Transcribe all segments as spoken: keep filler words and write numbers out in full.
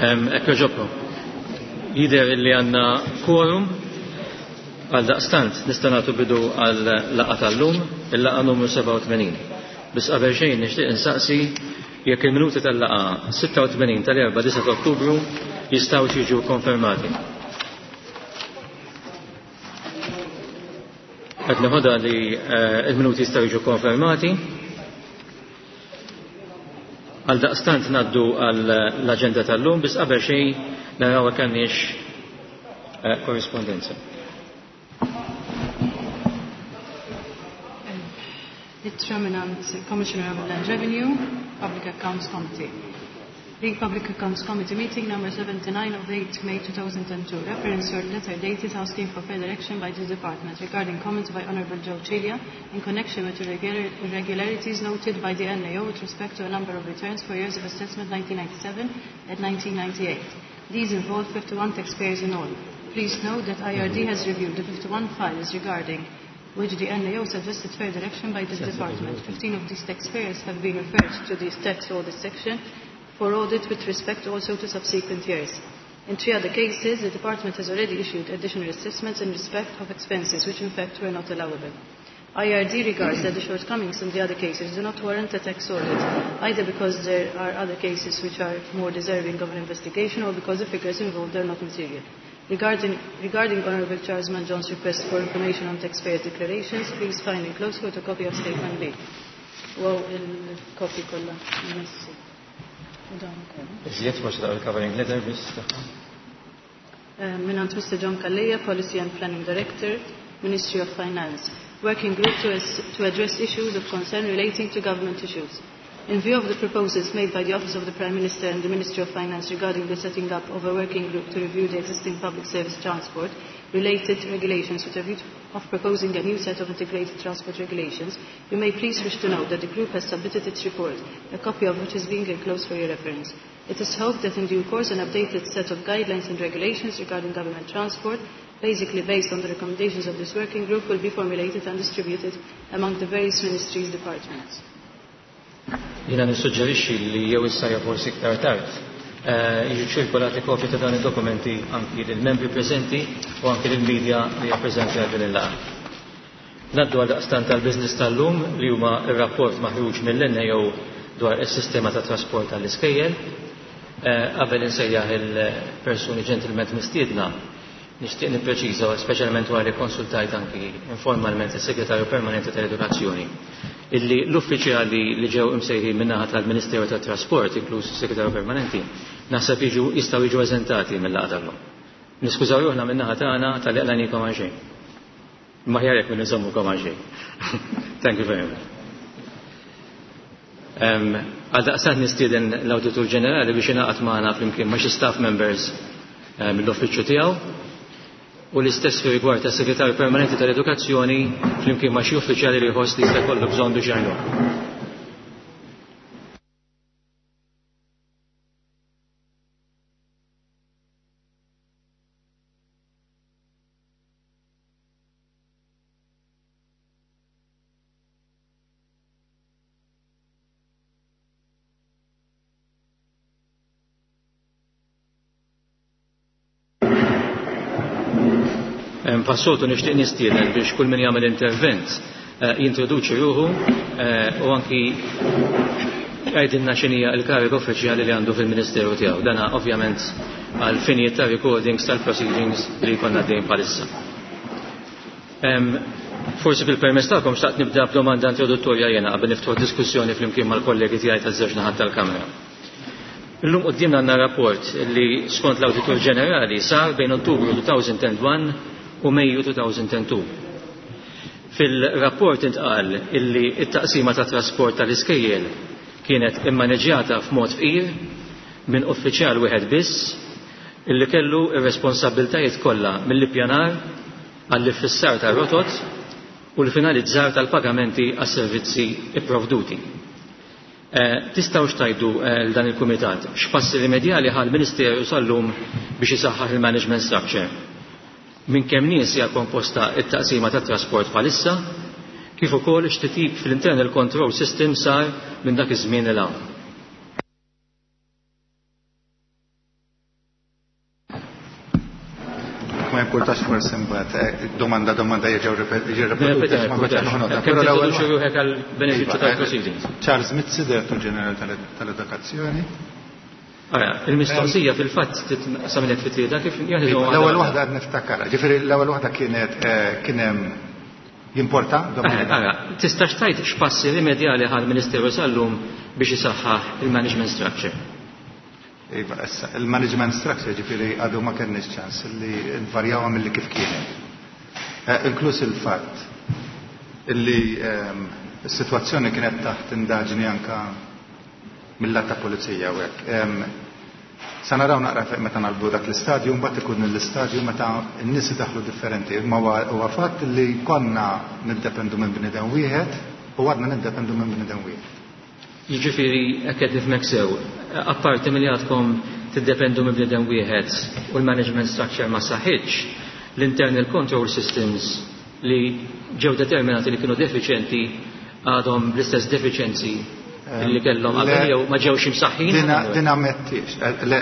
Ekk ġobkom. Jidher li għandna quorum għal daqstant nista' nagħtu bidu għal laqgħa tal-lum, il-laqgħa numru seba' u tmenin. Biss qabel xejn nixtieq insaqsi jekk il-minuti tal-laqgħa sitta u tmenin tal-erba' disa' Ottubru jistgħu jiġu konfermati. Qed nieħodha li l-minuti jistgħu jiġu konfermati. Għal daqstant ngħaddu għall-aġenda tal-lum biss qabel xejn naraw hekk għandniex korrespondenza. Determinant Commissioner of Land Revenue, Public Accounts Committee. The Public Accounts Committee meeting number seventy-nine of eighth May two thousand two. Reference your letter dated asking for further action by this department regarding comments by Honourable Joe Cilia in connection with irregularities noted by the N A O with respect to a number of returns for years of assessment nineteen ninety-seven and nineteen ninety-eight. These involve fifty-one taxpayers in all. Please note that I R D has reviewed the fifty-one files regarding which the N A O suggested further action by this department. fifteen of these taxpayers have been referred to the tax audit section for audit with respect also to subsequent years. In three other cases, the department has already issued additional assessments in respect of expenses which in fact were not allowable. I R D regards that the shortcomings in the other cases do not warrant a tax audit, either because there are other cases which are more deserving of an investigation or because the figures involved are not material. Regarding, regarding Honourable Charles Manjon's request for information on taxpayer declarations, please find enclosed photocopy of Statement B. Wow, il-copy kolla. Iżjed mhux daqgħu il-covering letter biss. Minant Mister John Calleja, Policy and Planning Director, Ministry of Finance, working group to, to address issues of concern relating to government issues. In view of the proposals made by the Office of the Prime Minister and the Ministry of Finance regarding the setting up of a working group to review the existing public service transport related regulations with a view of proposing a new set of integrated transport regulations, you may please wish to know that the group has submitted its report, a copy of which is being enclosed for your reference. It is hoped that in due course an updated set of guidelines and regulations regarding government transport, basically based on the recommendations of this working group, will be formulated and distributed among the various ministries' departments. Jiena nissuġġerixxi li jew issa jew forsi iktar tard jiġu ċirkolati kopji ta' dan id-dokumenti anki lill-membri preżenti u anki lill-medja li hija preżenti għal din il-laqgħa. Ngħaddu għal daqstant tal-business tal-lum li huma r-rapport maħruġ mill-N A O dwar is-sistema ta' trasport tal-iskejjel. Qabel insejjaħ il-persuni ġentilment mistiedna nixtieq nippreċiża speċjalment wara li konsultajt anki informalment is-Segretarju Permanenti tal-Edukazzjoni illi l-uffiċjali li ġew imsejħin min-naħa tal-Ministeru tat-Trasport, inkluż is-Segretarju Permanenti, naħseb jiġu jistgħu jiġu eżentati mill-laqgħa tal-lum. Niskużaw ruħna min-naħa tagħna tal-li qlanikom għal xejn. Ma ħjarek minn iżommukom għal xejn. Thank you very much. Għal daqstant nistieden l-Awditur Ġenerali biex ingħaqad magħna flimkien ma' xi staff members mill-uffiċċju tiegħu u l-istess fi rigward tas Segretarju Permanenti tal-Edukazzjoni flimkien ma' xi uffiċjali li jħoss li jista' jkollu bżonn biex jgħinu. Passoltu nixtieq nistieden biex kull min jagħmel intervent jintroduċi ruħu u anki jgħidilna x'inhija l-kariga uffiċjali li għandu fil-Ministeru tiegħu. Dana ovvjament għal finijiet ta' recordings tal-proceedings li jkollna dejjem bħalissa. Forsi fil-permess tagħkom xtaqt nibda b'domanda introduttorja jiena qabel niftuħ diskussjoni flimkien mal-kollegi tiegħi taż-żewġ naħat tal-Kamra. Illum qudiemna għandna rapport li skont l-Awditur Ġenerali sar bejn Ottubru two thousand one u Mejju two thousand two. Fil-rapport intqal illi it-taqsima ta' trasport tal-iskejjel kienet immaneġġjata f'mod fqir minn uffiċjal wieħed biss illi kellu r-responsabbiltajiet kollha mill-ippjanar għall-iffissar tar-rotot u l-finalizzar tal-pagamenti għas-servizzi ipprovduti. Tistgħu xtajdu l dan il-Kumitat x'passi rimedjali ħal Ministeru sal-lum biex isaħħaħ il-management structure. Minn kemm nies hija komposta it-taqsima tat-trasport bħalissa, kif ukoll x'titjib fl-internal control system sar minn dak iż-żmien il hawn. nirkultax forsi mbagħad domanda domanda jerġgħu ripetuta ma biex noħnota. Però l-ewwel xi wieħed għall-benefiċċju tal-proceedings. Charles Mizzi, Direttur Ġenerali tal-Edukazzjoni. Il-mistoqsija fil-fatt titsamilek fit-tlieta kif l-ewwel waħda qed niftakar. Ġifieri l-ewwel waħda kienet kien hemm jimporta domanda. Tistax tgħid x'passi rimedjali ħall-Ministeru sal-lum biex isaħħaħ il-management structure. Iva, issa, il-management structure ġifieri għadu ma kenniex ċans li nvarjawha milli kif kienet. Inkluż il-fatt illi s-sitwazzjoni kienet taħt indaġni anka mill-lat ta' pulizija u hekk. Sa naraw naqra meta nalbu dak l-istadju, mbagħad ikun l-istadju meta n-nies daħlu differenti. Ma huwa fatt li konna niddependu minn bniedem wieħed u għadna niddependu minn bniedem wieħed. Jiġifieri hekk qed nifhmek sew, apparti milli għadkom tiddependu minn bniedem wieħed u l-management structure ma saħħitx, l-internal control systems li ġew determinati li kienu defiċenti għadhom bl-istess deficienzi li kellhom qabel jew ma ġewx imsaħħin. Din ammettix.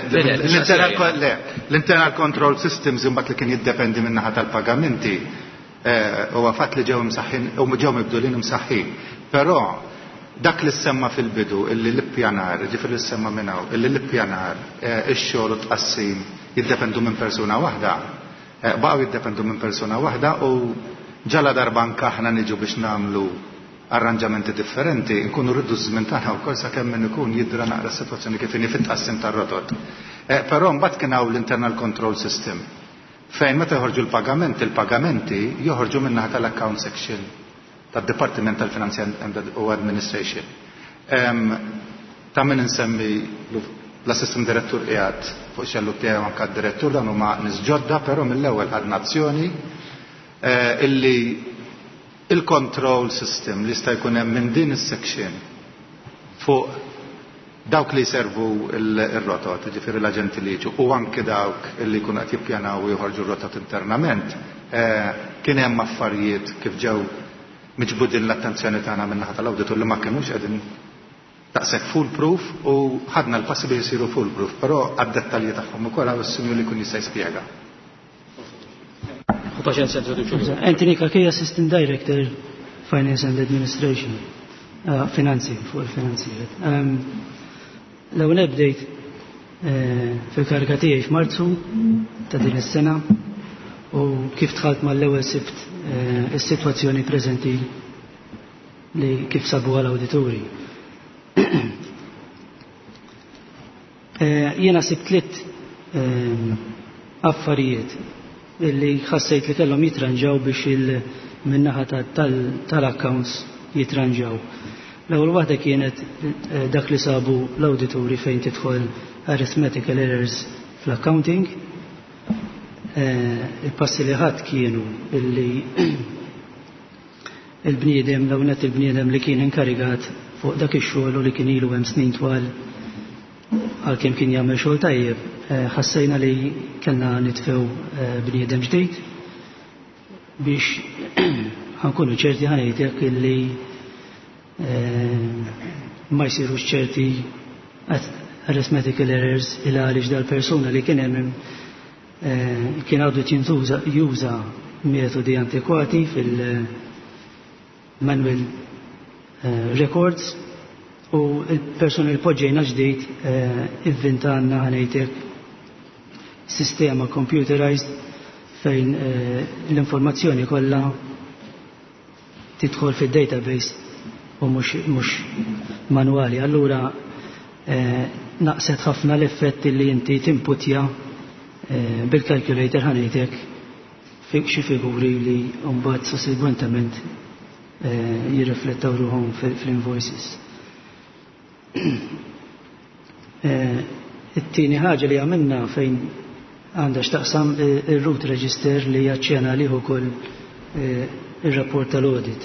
L-internal control systems imbagħad li kien jiddependi min naħa tal-pagamenti huwa fatt li ġew imsaħħin u ġew mibdulin imsaħħin. Però dak li semma fil-bidu illi l-ippjanar, ġifieri li semma minn hawn, illi l-ippjanar ix-xogħol u tqassim jiddependu minn persuna waħda, baqgħu jiddependu minn persuna waħda u ġala darba anke aħna niġu biex nagħmlu arranġamenti differenti, nkunu rriddu żmien tagħna wkoll sakemm min ikun jidra naqra s-sitwazzjoni kif inhi fit-tqassim tar-rotot. Però mbagħad kien hawn l-internal control system fejn meta joħorġu l-pagamenti, il-pagamenti joħorġu min naħa tal-account section tad-Dipartiment tal-Finanzi u Administration. Ta' min insemmi l-assistant direttur qiegħed fuq xellu tiegħu anke d-direttur dan huma nies ġodda, però mill-ewwel ħadna azzjoni illi il-control system li sta' jkun hemm minn din is-section fuq dawk li jservu il-rotot, ġifieri l-aġenti li jiġu u anke dawk li jkunu qed jippjanaw u joħorġu r-rotot internament, kien hemm affarijiet kif ġew miġbudin l-attenzjoni tagħna minn naħa tal-awditur li ma kinux qegħdin daqshekk fool proof u ħadna l-passi biex isiru fool proof, però għad-dettalji tagħhom ukoll hawn is-sinju li jkun jista' jispjega. Anthony Kakej, Assistant Director, Finance and Administration, uh, Finanzi, fuq il-Finanzi. Um, L-ewwel update uh, fil-karika tiegħi f'Marzu ta' din is-sena u kif dħalt mal-ewwel sibt uh, is-sitwazzjoni preżenti li kif sabu għal-awditori. uh, Jiena sibt tliet um, affarijiet illi ħassejt li kellhom jitranġaw biex il-minnaħa tal-accounts jitranġaw. L-ewwel waħda kienet dak li sabu l-awditori fejn tidħol arithmetical errors fl-accounting. Il-passi li ħadd kienu illi il-bniedem l-ewnet il-bniedem li kien inkarigat fuq dak ix-xogħol u li kien ilu hemm snin twal għalkemm kien jagħmel xogħol tajjeb, ħassejna li kellna nitfew bniedem ġdid biex ħankunu ċerti ħanejtek illi ma jsirux ċerti arithmetical errors il għaliex dal-persuna li kien hemm kien għadu juża metodi antikwati fil-manual records u il-persona li poġġejna ġdid inventana ħanejtek sistema computerized fejn l-informazzjoni kollha tidħol fid-database u mhux manwali. Allura naqset ħafna l-effetti li inti timputja bil-calculator ħanejtek xi figuri li mbagħad sussegwentament jirriflettaw ruhom fl-invoices. It-tieni ħaġa li għamilna fejn għandha x'taqsam ir-root register li jaċċena liħu ukoll ir-rapport tal-audit.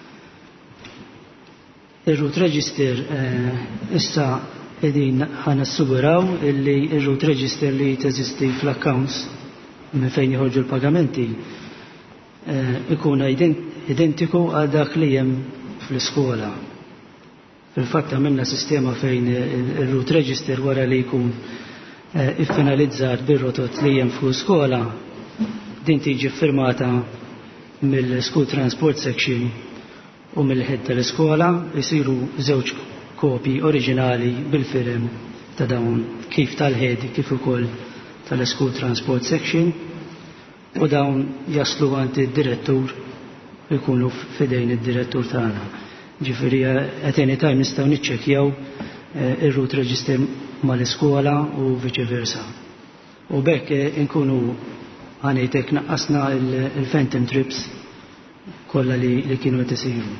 Ir-root register issa qegħdin ħanassuguraw illi ir-root register li teżisti fl-accounts minn fejn joħorġu l-pagamenti ikun identiku għal dak li hemm fl-iskola. Fil-fatt għamilna sistema fejn il-root register wara li jkun iffinalizzat bir-rotot li hemm fuq skola din tiġi firmata mill-School Transport Section u mill-ħed tal-iskola jisiru żewġ kopji oriġinali bil-firem ta' dawn kif tal-ħed kif ukoll tal-School Transport Section u dawn jaslu għand id-direttur jkunu f'idejn id-direttur tagħna. Ġifieri at any time nistgħu niċċekkjaw ir-route register mal-iskola u vice versa. U bekk inkunu għanejtek naqqasna il-phantom trips kollha li, li kienu qed isiru.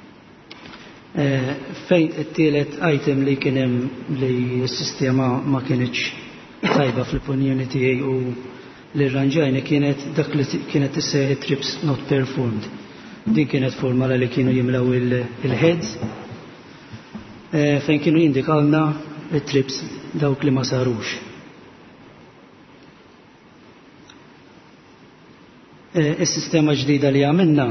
Fejn it-tielet item li kien hemm li s-sistema ma kienx tajba fl-opinjoni tiegħi u li rranġajna kienet dak li kienet isseħħ trips not performed. Din kienet formula li kienu jimlaw il-heads fejn kienu jindikawna il-trips dawk li ma sarux. Is-sistema ġdida li għamilna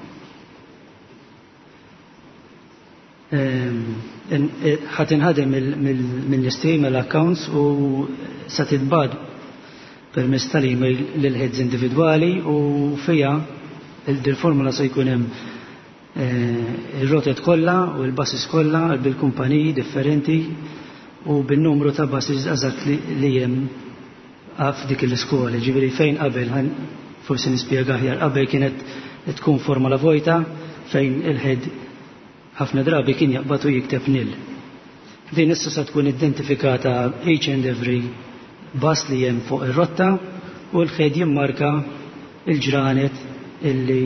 ħat inħadem mill-email accounts u sa titbad permezz tal-email lil-heads individwali u fija il-formula se jkun hemm il-rotet kollha u l-basis kollha bil-kumpaniji differenti u bin-numru ta' basis eżatt li hemm f'dik l-iskola. Ġifieri fejn qabel forsi nispjega aħjar qabel kienet tkun formula vojta fejn il-head ħafna drabi kien jaqbad u jikteb nil. Din issa se tkun identifikata each and every bus li hemm fuq ir-rotta u l-head jimmarka il-ġranet illi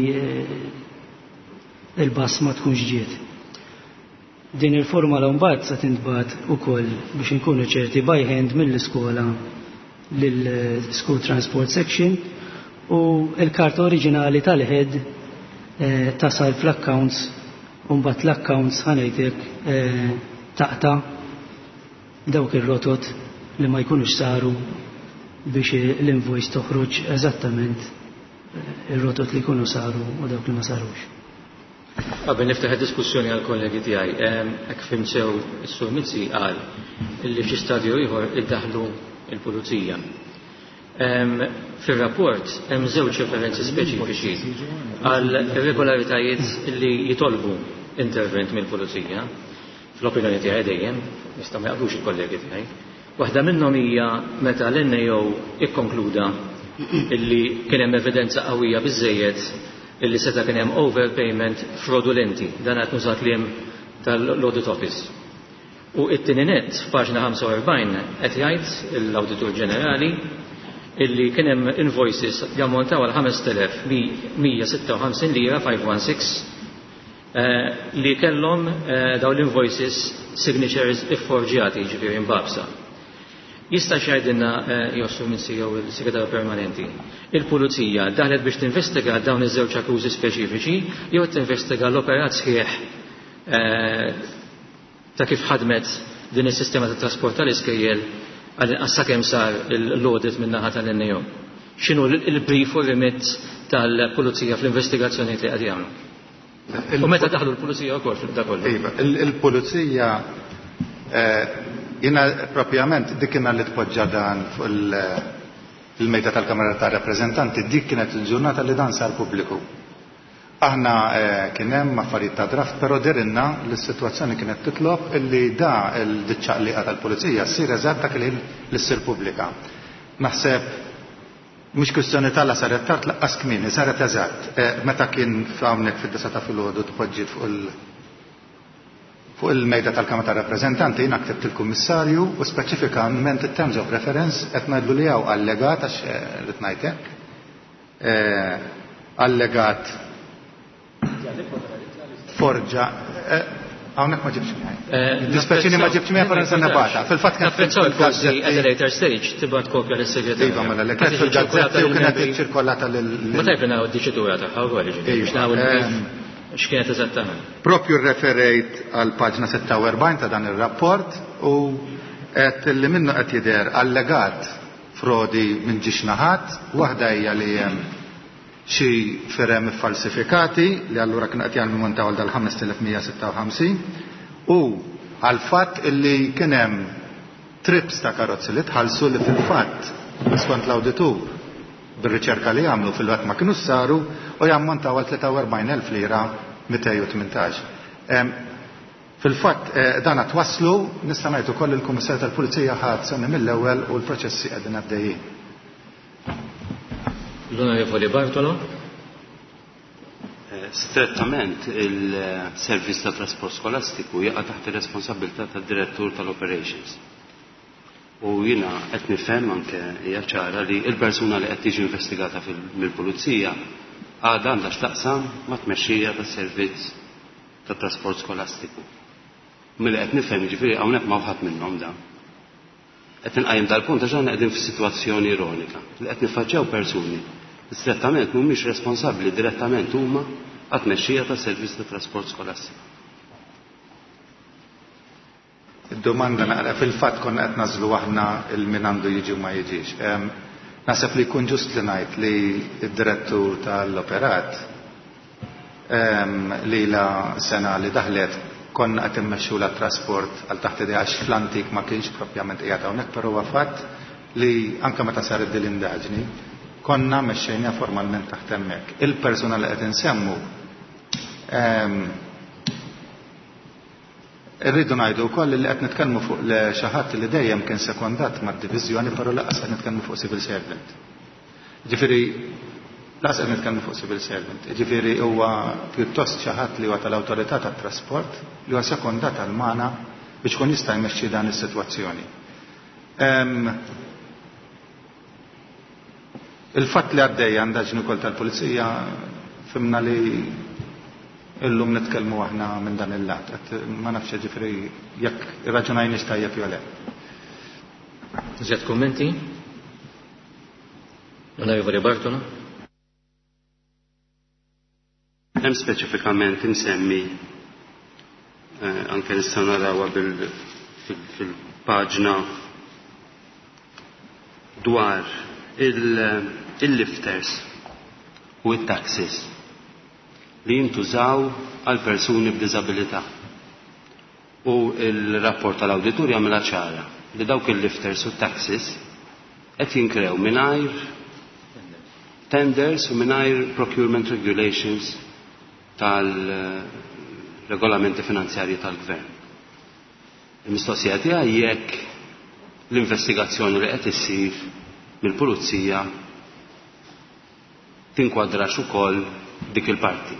il-bass ma tkunx ġiet. Din il-formula mbagħad se tintbagħat ukoll biex inkunu ċerti by hand mill-iskola lill-School Transport Section u l-karta oriġinali tal-head tasal fl-accounts u mbagħad l-accounts ħanejtek taqta' dawk ir-rotot li ma jkunux saru biex l-invoice toħroġ eżattament ir-rotot li jkunu saru u dawk li ma sarux. Qabel niftaħ id-diskussjoni għal kollegi tiegħi, hekk fimsew is-Sur Mizzi qal illi f'xi stadju ieħor iddaħħlu l-pulizija. Fir-rapport hemm żewġ referenzi speċifiċi għal irregolaritajiet li jitolbu intervent mill-pulizija. Fl-opinjoni tiegħi dejjem nista' ma jaqblux il-kollegi tiegħi. Waħda minnhom hija meta l-N A O ikkonkluda illi kien hemm evidenza qawwija biżżejjed illi seta' kien hemm overpayment fraudulenti, dan qed nuża kliem tal-Audit Office. U it-tieni nett f'paġna ħamsa u erbgħin qed jgħid l-Awditur Ġenerali illi kien hemm invoices jammontaw għal ħames telef mija sitta u ħamsin lira five one six li kellhom dawn l-invoices signatures ifforġjati ġifieri mbabsa. Jista' xajdinna Jossu Mizzi jew il-Segretarju Permanenti. Il-Pulizija daħlet biex tinvestiga dawn iż-żewġ akkużi speċifiċi jew tinvestiga l-operat sħiħ ta' kif ħadmet din is-sistema tat trasport tal-iskejjel għal sakemm sar l-audit min-naħa tal-N A O. X'inhu l-brief u remit tal-Pulizija fl-investigazzjonijiet li qed jagħmlu? U meta daħlu l-Pulizija wkoll fil-da kollu? Il-Pulizija jina propjament dik kiena li tpoġġa dan fuq il-mejda tal-Kamra ta' Rappreżentanti, dik kienet il-ġurnata li dan sar pubbliku. Aħna kien hemm affarijiet ta' draft, però dirinna li s-sitwazzjoni kienet titlob illi da l-diċċaqliqa tal-Pulizija ssir eżatt dak li ssir pubblika. Naħseb mhux kwistjoni tagħla saret tard laqqas kmieni, saret eżatt. Meta kien hawnhekk fid-disa ta' filgħodu tpoġġiet fuq il- fuq il-mejda tal-Kamra ta' Rappreżentanti jiena ktibt il-Kummissarju u speċifikament it-terms of reference qed ngħidlu li hawn allegat għax rid ngħidlek. Allegat forġa hawnhekk ma ġibx miegħi. Dispeċini ma ġibx miegħi per insa nabata. Fil-fatt kien fil-gazzetti at a later stage tibgħat kopja lis-segretarju. Iva mela kien fil-gazzetti u kienet iċċirkolata lil. Ma tajbna d-diċitura tagħha wkoll ġifieri. X'kienet eżattament? Propju referejt għal paġna sitta u erbgħin ta' dan ir-rapport u qed li minnu qed jidher allegat frodi minn ġiex naħat, waħda hija li hemm xi firem falsifikati li allura kienu qed jagħmlu montaw għal dal-ħames tilef mija sitta u ħamsin u għal fatt illi kien hemm trips ta' karozzi li tħallsu li fil-fatt skont l-awditur bir-riċerka li għamlu fil-waqt ma kienu saru u jammontaw għal tlieta u erbgħin elf lira mija u tmintax. Fil-fatt dan twasslu nista' ngħid ukoll il-Kummissarju tal-Pulizija ħadd sena mill-ewwel u l-proċessi qegħdin għaddejjin. L-Onorevoli Bartolo. Strettament il-servizz ta' trasport skolastiku jaqa' taħt ir-responsabilità tad-direttur tal-operations. U jiena qed nifhem anke hija ċara li l-persuna li qed tiġi investigata mill-Pulizija għadha għandha x'taqsam ma' tmexxija tas-servizz tat trasport skolastiku. Milli qed nifhem jiġifieri hawnhekk ma wħadd minnhom dan. Qed inqajjem dal-punt għax aħna qegħdin f'sitwazzjoni ironika li qed nifaċċew persuni strettament mhumiex responsabbli direttament huma għat-tmexxija tas-servizz tat trasport skolastiku. Id-domanda naqra fil-fatt konna qed nażlu aħna il-min għandu jiġi u ma jiġix. Naħseb li jkun ġust li ngħid li d-direttur tal-operat li la sena li daħlet konna qed immexxu la trasport għal taħt idea għax fl-antik ma kienx proprjament qiegħed hawnhekk, però huwa fatt li anke meta saret din l-indaġni konna mexxejna formalment taħt hemmhekk. Il-persuna li qed insemmu irridu ngħidu wkoll li qed nitkellmu fuq xi ħadd li dejjem kien sekondat mad-diviżjoni però laqas qed nitkellmu fuq civil servant. Ġifieri laqas qed nitkellmu fuq civil servant. Ġifieri huwa pjuttost xi ħadd li huwa tal-awtorità tat-trasport li huwa sekondat għal magħna biex kun jista' jmexxi dan is-sitwazzjoni. Il-fatt li għaddejja għandaġni wkoll tal-Pulizija fimna li illum nitkellmu aħna minn dan il-lat. Ma nafx ġifieri jekk irraġunajniex tajjeb jew le. Żed kummenti? Onorevoli Bartolo. Hemm speċifikament insemmi anke nistgħu narawha fil-paġna dwar il-lifters u it-taxis li jintużaw għal persuni b'diżabilità. U il-rapport tal-awditur jagħmilha ċara li dawk il-lifters u t-taxis qed jinkrew mingħajr tenders u mingħajr procurement regulations tal-regolamenti finanzjarji tal-gvern. Il-mistoqsija tiegħi jekk l-investigazzjoni li qed issir mill-Pulizija tinkwadrax ukoll dik il-parti.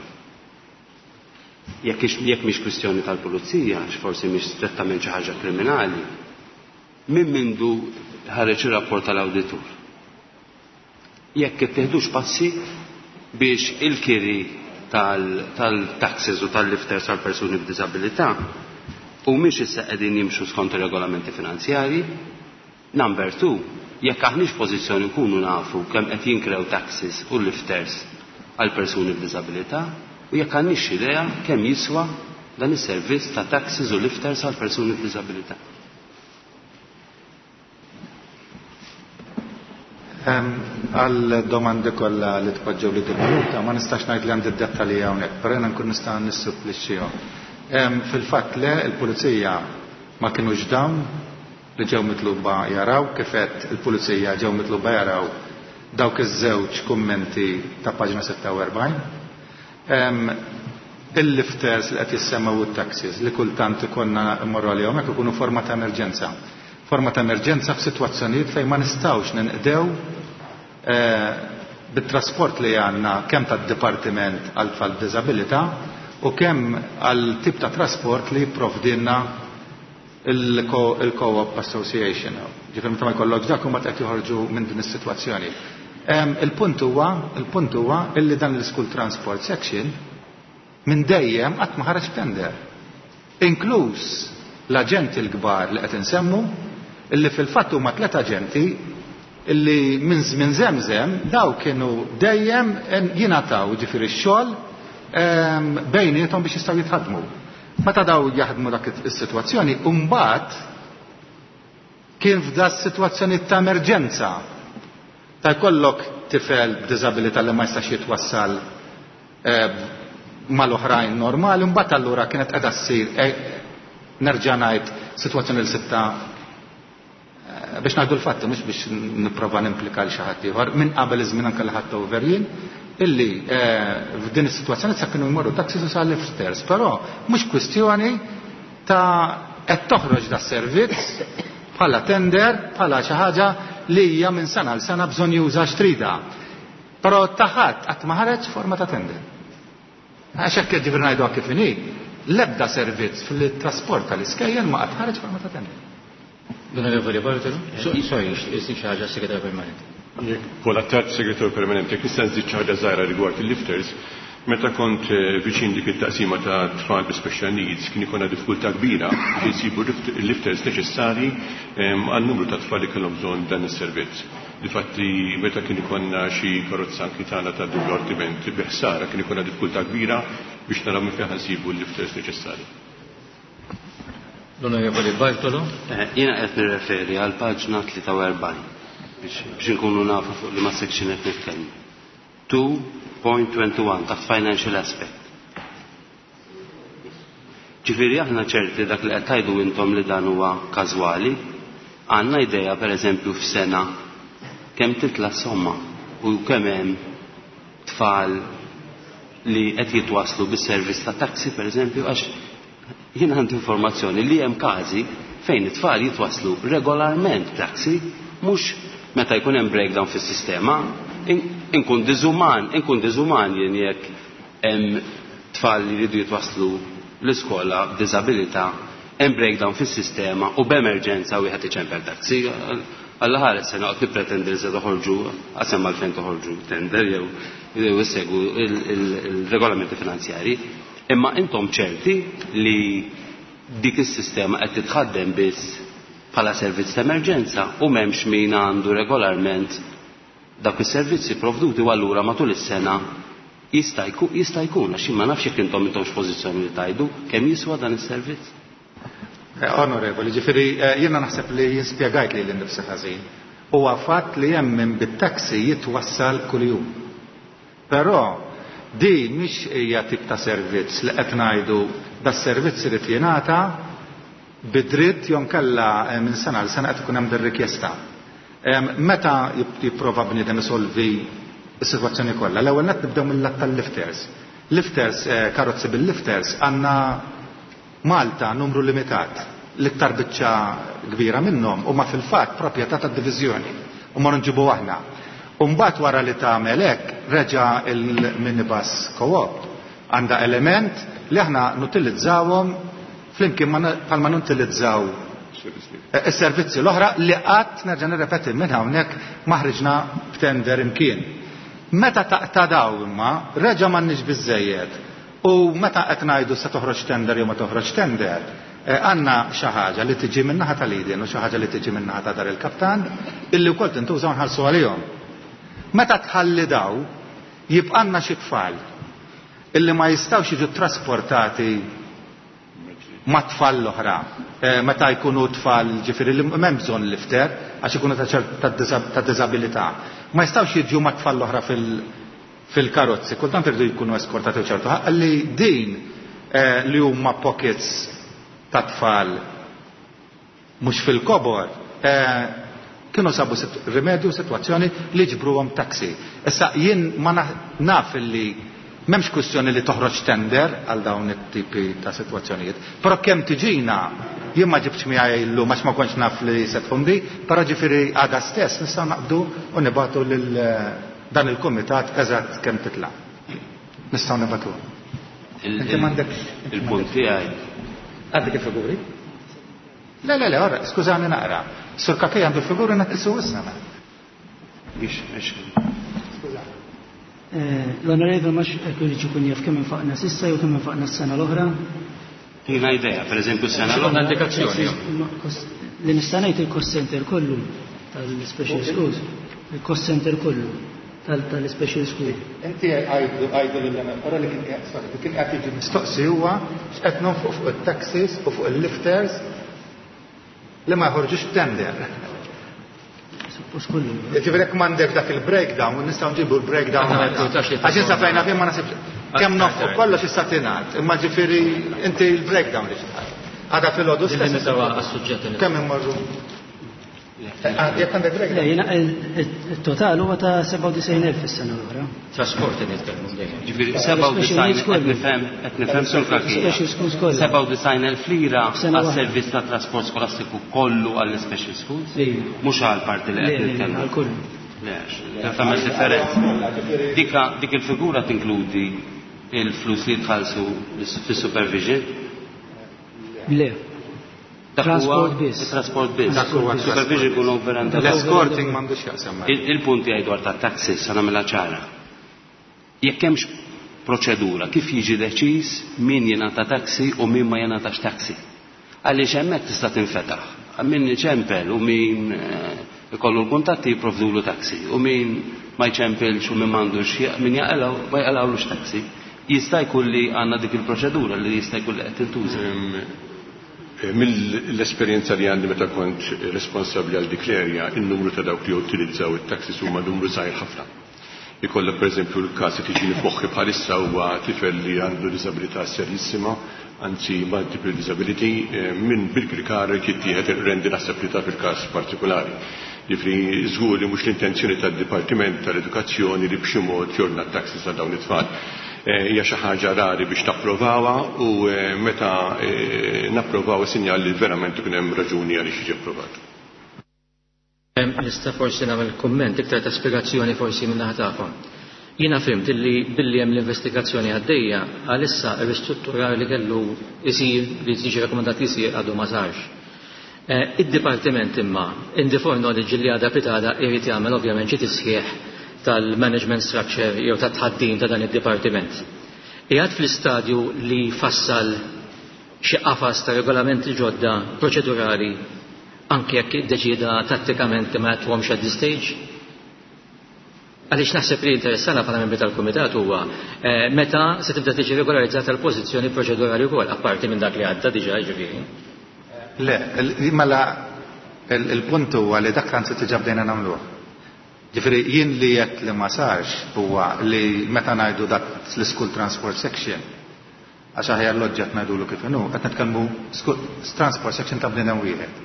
Jekk jekk mhix kwistjoni tal-Pulizija, forsi mhix strettament xi ħaġa kriminali, min mindu ħareġ ir-rapport tal-awditur. Jekk ittieħdux passi biex il-kiri tal-taxis u tal-lifters għal persuni b'diżabilità u mhix issa qegħdin jimxu skont ir-regolamenti finanzjarji. Number two, jekk aħniex pożizzjoni nkunu nafu kemm qed jinkrew taxis u lifters għal persuni b'diżabilità u jekk għandniex idea kemm jiswa dan is-servizz ta' taxis u lifters għal persuni b'diżabilità. Għal domandi kollha li tpoġġew li minuta ma nistax ngħid li għandi d-dettalji hawnhekk, però jiena nkun nista' nissupplixxihom. Fil-fatt le l-Pulizija ma kinux dawn li ġew mitluba jaraw kif qed il-Pulizija ġew mitluba jaraw dawk iż-żewġ kummenti ta' paġna sitta u erbgħin. Il-lifters li qed jissemmew it-taxis li kultant ikonna mmorru għalihom hekk ikunu forma ta' emerġenza. Forma ta' emerġenza f'sitwazzjonijiet fejn ma nistgħux ninqdew bit-trasport li għandna kemm tad-Dipartiment għal tfal b'diżabilità u kemm għal tip ta' trasport li jipprovdilna il-Co-op Association. Ġifieri meta ma jkollokx dak huma qed joħorġu minn din is-sitwazzjoni. Il-punt huwa il-punt huwa illi dan l-School Transport Section minn dejjem qatt ma ħareġ tender. Inkluż l-aġenti l-kbar li qed insemmu illi fil-fatt huma tliet aġenti illi minn żmien żemżem daw kienu dejjem jingħataw ġifieri x-xogħol bejniethom biex jistgħu jitħaddmu. Meta daw jaħdmu dak is-sitwazzjoni u mbagħad kien f'da sitwazzjoni ta' emerġenza ta' jkollok tifel b'diżabilità li ma jistax jitwassal mal-oħrajn normali, mbagħad allura kienet qiegħda ssir nerġa' ngħid sitwazzjoni l sitta biex ngħidu l-fatti mhux biex nipprova nimplika l xi ħadd ieħor minn qabel iż-żmien anke li ħadd overjien illi f'din is-sitwazzjoni sa kienu jmorru taxis u sal lifters, però mhux kwistjoni ta' qed toħroġ da' servizz bħala tender, bħala xi ħaġa li hija minn sena l sena bżonn juża xtrida. Però taħat qatt ma ħareġ forma ta' tender. Għax hekk ġifier ngħidu kif inhi, l-ebda servizz fil-trasport tal-iskejjel ma qatt ħareġ forma ta' tender. L-Onorevoli Bartolo? Sorry, jisni xi ħaġa segretarju permanenti. Bħala tat segretarju permanenti, jekk nista' nżid xi ħaġa żgħira rigward il-lifters, meta kont viċin dik it-taqsima ta' tfal bi special needs kien ikolna diffikultà kbira li jsibu il-lifters neċessarji għal numru ta' tfal li kellhom bżonn dan is-servizz. Difatti meta kien ikollna xi karozza anki tagħna ta' dublu ordiment bi ħsara kien ikollna diffikultà kbira biex naraw minn fejn nsibu l-lifters neċessarji. L-Onorevoli Bartolo? Jiena qed nirreferi għal paġna tlieta u erbgħin biex inkunu nafu fuq li ma section qed nitkellmu. two point twenty-one taħt financial aspect. Ġifieri aħna ċerti dak li qed tgħidu intom li dan huwa każwali, għandna idea pereżempju f'sena kemm titla' somma u kemm hemm tfal li qed jitwasslu bis-servizz ta' taxi pereżempju għax jien għandi informazzjoni li hemm każi fejn it-tfal jitwasslu regolarment taxi mhux meta jkun hemm breakdown fis-sistema. Inkun diżuman, inkun diżuman jien jekk hemm tfal li jridu jitwasslu l-iskola b'diżabilità hemm breakdown fis-sistema u b'emerġenza wieħed iċemper taxi. Alla ħares se noqgħod nippretendi li se toħorġu qasem għalfejn toħorġu tender jew jew issegwu il-regolamenti finanzjarji. Imma intom ċerti li dik is-sistema qed titħaddem biss bħala servizz ta' emerġenza u m'hemmx min għandu regolarment dak is-servizzi provduti u allura matul is-sena jista' jkun għax ma nafx jekk intom intom x'pożizzjoni li tgħidu kemm jiswa dan is-servizz. Onorevoli, ġifieri jiena naħseb li jispjegajt li l-nifsi ħażin. Huwa fatt li hemm min bit-taxi jitwassal kuljum. Però din mhix hija tip ta' servizz li qed ngħidu das-servizz irid jingħata bidritt jew nkella minn sena l sena qed ikun hemm dir-rikjesta. Meta jipprova bniedem isolvi s-sitwazzjoni kollha, l-ewwel nett nibdew mill-lat tal-lifters. Lifters, karozzi bil-lifters għandna Malta numru limitat. L-iktar biċċa kbira minnhom huma fil-fatt proprjetà tad-diviżjoni u ma nġibu aħna. U mbagħad wara li tagħmel hekk reġa' il-minibus co-op għandha element li aħna nutilizzawhom flimkien bħalma nutilizzaw is-servizzi l-oħra li qatt nerġa' nirrepeti minn hawnhekk maħriġna b'tender imkien. Meta taqtadaw imma reġa' m'għandniex biżżejjed u meta qed ngħidu se toħroġ tender jew ma toħroġ tender għandna xi ħaġa li tiġi min-naħa tal-idien u xi ħaġa li tiġi min-naħa ta' dar il-kaptan illi wkoll tintużaw nħallsu għalihom. Meta tħalli daw jibqanna xi tfal illi ma jistgħux jiġu trasportati ma' tfal l-oħra. Meta jkunu tfal ġifieri li m'hemm bżonn lifter għax ikunu ta' diżabilità. Ma jistgħux jiġu ma' tfal l-oħra fil-karozzi. Kultant irridu jkunu eskortati ċertu ħaqqa li din li huma pockets ta' tfal mhux fil-kobor kienu sabu rimedju situazzjoni li ġbruhom taxi. Issa jien ma naf li m'hemmx kwistjoni li toħroġ tender għal dawn it-tipi ta' situazzjonijiet. Però kemm tiġina jien ma ġibx miegħi llum għax ma kontx naf li se tkun di, però ġifieri għada stess nistgħu naqbdu u nibagħtu lil dan il-kumitat eżatt kemm titla'. Nistgħu nibagħtu. Inti m'għandekx il-punt tiegħi. Għandek il-figuri? Le, le, le, ora, skużani naqra. Sur kakej għandu il-figuri naqisu issa. Biex, biex. L-onorevoli mhux qed ikun jaf kemm infaqna s'issa jew kemm infaqna s-sena l-oħra. Tina idea, pereżempju s-sena l-oħra. Indikazzjoni. Li nista' ngħid il-cost center kollu tal-special schools. Il-cost center kollu tal-special school. Inti għajdu l-elementa li kien qed jiġi mistoqsi huwa x'qed nonfuq fuq it-taxis u fuq il-lifters li ma jħorġux tender. Ġifieri hekk m'għandek dak il-breakdown u nistgħu nġibu l-breakdown għax insafajna fejn ma nasibx kemm nonfuq kollox issa tingħad. Imma ġifieri inti l-breakdown li xi għada fil-għodu stess. Kemm immorru? Jekk għandek Le, jina il-total huwa ta' seba' u disgħin elf fis-sena l-oħra. Trasport nitkellmu dejjem. Ġifieri seba' u disgħin qed nifhem qed nifhem sur kakija. seba' u disgħin elf lira għas-servizz ta' trasport skolastiku kollu għall-special schools? Mhux għall parti li qed nitkellmu. Għall-kullu. Lex, tagħmel differenza. Dika dik il-figura tinkludi il-flus li tħallsu fis-supervision? Le. Transport biss. Transport biss. Supervision kun over and l-escorting m'għandux jaqsam. Il-punt jgħid dwar tat-taxis sa nagħmilha ċara. Jekk hemmx proċedura kif jiġi deċiż min jingħata taxi u min ma jingħatax taxi. Għaliex hemmhekk tista' tinfetaħ. Min ċempel u min ikollu l-kuntatti jipprovdulu taxi u min ma jċempelx u min m'għandux min jaqalgħu ma jaqalgħulux taxi. Jista' jkun li għandna dik il-proċedura li jista' jkun li qed tintuża. Mill-esperjenza li għandi meta kont responsabbli għal dik l-erja, in-numru ta' dawk li utilizzaw it-taxis huma numru żgħir ħafna. Ikollok pereżempju l-każ li tiġini f'moħħi bħalissa huwa tifel li għandu diżabilità serissima, anzi multiple disability, minn bil-krikar jittieħed irrendi naħseb li ta' fil-każ partikolari. Ġifri żgur li mhux l-intenzjoni tad-Dipartiment tal-Edukazzjoni li b'xi mod jorna t-taxis ta' dawn it-tfal. Hija xi ħaġa rari biex tapprovawha u meta napprovawha sinjal li verament ikun hemm raġuni għaliex jiġi approvat. Nista' forsi nagħmel kumment iktar ta' spjegazzjoni forsi minn naħa tagħkom. Jiena fimt illi billi hemm l-investigazzjoni għaddejja għalissa r-ristrutturar li kellu isir li tiġi rakkomandat isir għadu ma sarx. Id-dipartiment imma in the foreknowledge li għadha pitada irid jagħmel ovvjament ġi tisħiħ tal-management structure jew ta' tħaddim ta' dan id-dipartiment. Qiegħed fl-istadju li fassal xi qafas ta' regolamenti ġodda proċedurali anke jekk iddeċida tattikament ma jagħtuhomx at this stage. Għaliex naħseb li interessana bħala membri tal-Kumitat huwa meta se tibda tiġi regolarizzata l-pożizzjoni proċedurali wkoll apparti minn dak li għadda diġà ġifieri. Le, mela il-punt huwa li dak kan se tiġa bdejna nagħmluh. Ġifieri jien li qed li ma sarx huwa li meta ngħidu dak l-school transport section għax aħjar l-oġġett ngħidulu kif inhu qed nitkellmu transport section ta' bniedem wieħed.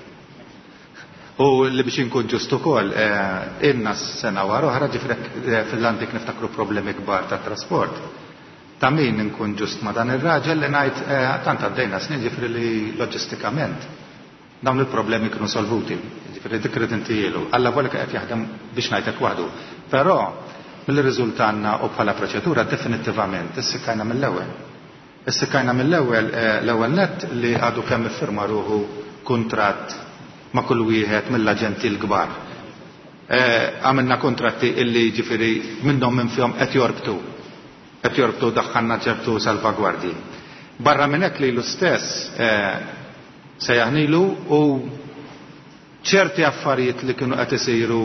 U li biex inkun ġust ukoll inna s-sena wara oħra ġifieri fil-Atlantik niftakru problemi kbar ta' trasport. Ta' min inkun ġust ma' dan ir-raġel li ngħid tant għaddejna snin ġifieri li loġistikament dawn il-problemi kienu solvuti. Ġifieri dik rid intielu. Alla volja qed jaħdem biex ngħidlek waħdu. Però mill-riżultanna u bħala proċedura definittivament issikkajna mill-ewwel. Issikkajna mill-ewwel l-ewwel nett li għadu kemm iffirma ruħu kuntratt ma' kull wieħed mill-aġenti l-kbar. Għamilna kontratti illi ġifieri minnhom minn fihom qed jorbtu. Qed jorbtu daħħalna ċertu salvagwardji. Barra minn hekk lilu stess se jaħnilu u ċerti affarijiet li kienu qed isiru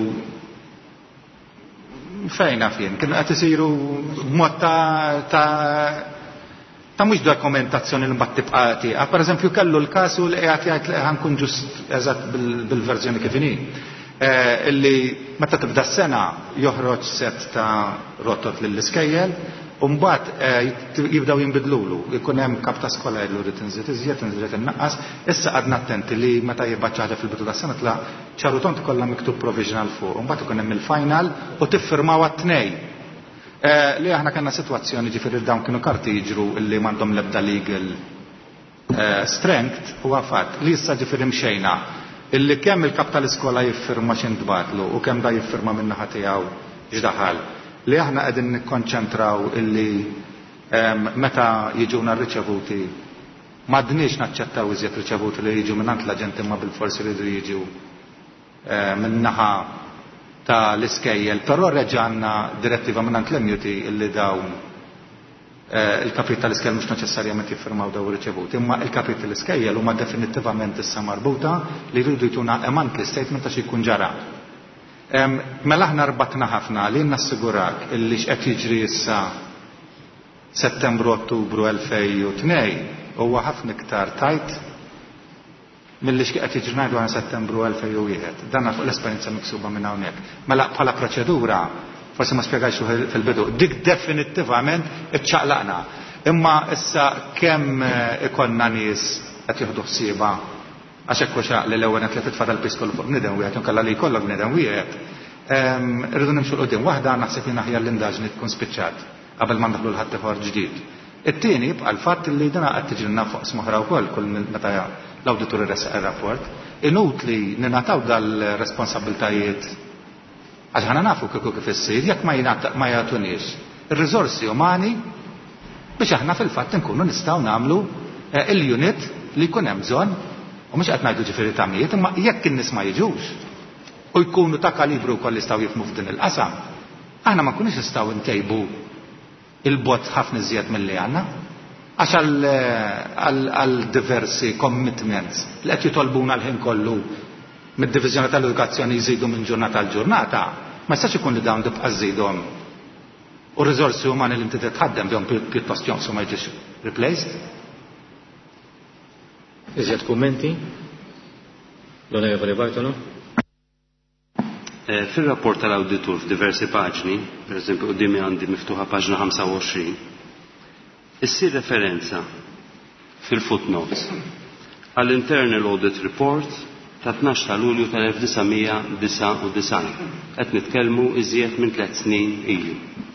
fejna fien, kienu qed isiru b'mod ta' ta' mhux dokumentazzjoni li mbagħad tibqa' tieqa. Pereżempju kellu l-każ u li qiegħed jgħid li ħankun ġust eżatt bil-verżjoni kif inhi. Illi meta tibda s-sena joħroġ set ta' rotot lill-iskejjel u mbagħad jibdew jinbidlulu. Ikun hemm kap ta' skola jgħidu rid inżid iżjed inżid innaqqas. Issa qadna attenti li meta jibgħat ħaġa fil-bidu tas-sena tla' ċaru tont ikollha miktub provisional fuq. Mbagħad ikun hemm il-final u tiffirmaw għat-tnej. Li aħna kellna sitwazzjoni ġifieri dawn kienu karti jiġru illi m'għandhom l-ebda legal strength u għafat li issa ġifieri mxejna illi kemm il-kap tal-iskola jiffirma x'intbatlu u kemm da jiffirma min-naħa tiegħu x'daħal. Li aħna qegħdin nikkonċentraw illi meta jiġuna r-riċevuti m'għadniex naċċettaw iżjed riċevuti li jiġu minn l-aġenti imma bil-forsi ridu jiġu min-naħa ta' l-iskejjel, però reġanna direttiva minn l-imjuti illi dawn il-kapit tal-iskejjel mhux neċessarjament jiffirmaw daw riċevuti, imma il-kapit tal-iskejjel huma definittivament issa marbuta li jridu jtuna emant li statement ta' xi jkun ġara. Mela aħna rbatna ħafna li nassigurak illi x'qed jiġri issa Settembru Ottubru elfejn u tnejn huwa ħafna iktar tajt mill-li xqed jiġri ngħidu għan Settembru elfejn u wieħed. Dan fuq l-esperjenza miksuba minn hawnhekk. Mela bħala proċedura, forsi ma spjegajx fil-bidu, dik definittivament iċċaqlaqna. Imma issa kemm ikonna nies qed jieħdu ħsieba Għax hekk xaq li l-ewwel qed li titfadal piskol fuq bniedem wieħed inkella li jkollok bniedem wieħed. Irridu nimxu l-qudiem waħda naħseb li aħjar l-indaġni tkun spiċċat qabel ma ndaħlu l-ħadd ieħor ġdid. It-tieni bqa' l-fatt li din qed tiġrilna fuq smoħra wkoll kull meta l-awditur iressaq ir-rapport. Inutli ninataw dal-responsabiltajiet għax ħana nafu kieku kif issir jekk ma jagħtunix ir-riżorsi umani biex aħna fil-fatt nkunu nistgħu nagħmlu il-unit li jkun hemm bżonn u mhux qed ngħidu ġifieri tagħmijiet imma jekk in-nies ma jiġux u jkunu ta' kalibru wkoll jistgħu jifhmu f'din il-qasam, aħna ma nkunux nistgħu ntejbu il-bot ħafna iżjed milli għandna għax għal diversi commitments li qed jitolbuna l-ħin kollu mid-diviżjoni tal-edukazzjoni jżidu minn ġurnata għal ġurnata, ma jistax ikun li dawn tibqa' żżidhom u r-riżorsi umani li inti titħaddem bihom pjuttost jonqsu ma jiġix replaced. Iżjed kummenti? L-Onorevoli Bartolo? Fil-rapport tal-awditur f'diversi paġni, per eżempju qudiemi għandi miftuħa paġna ħamsa u għoxrin, issir referenza fil-footnotes għall-Internal Audit Report ta' tnax ta' Lulju tal-elf tisa' disa' u disgħin. Qed nitkellmu iżjed minn tliet snin ilu.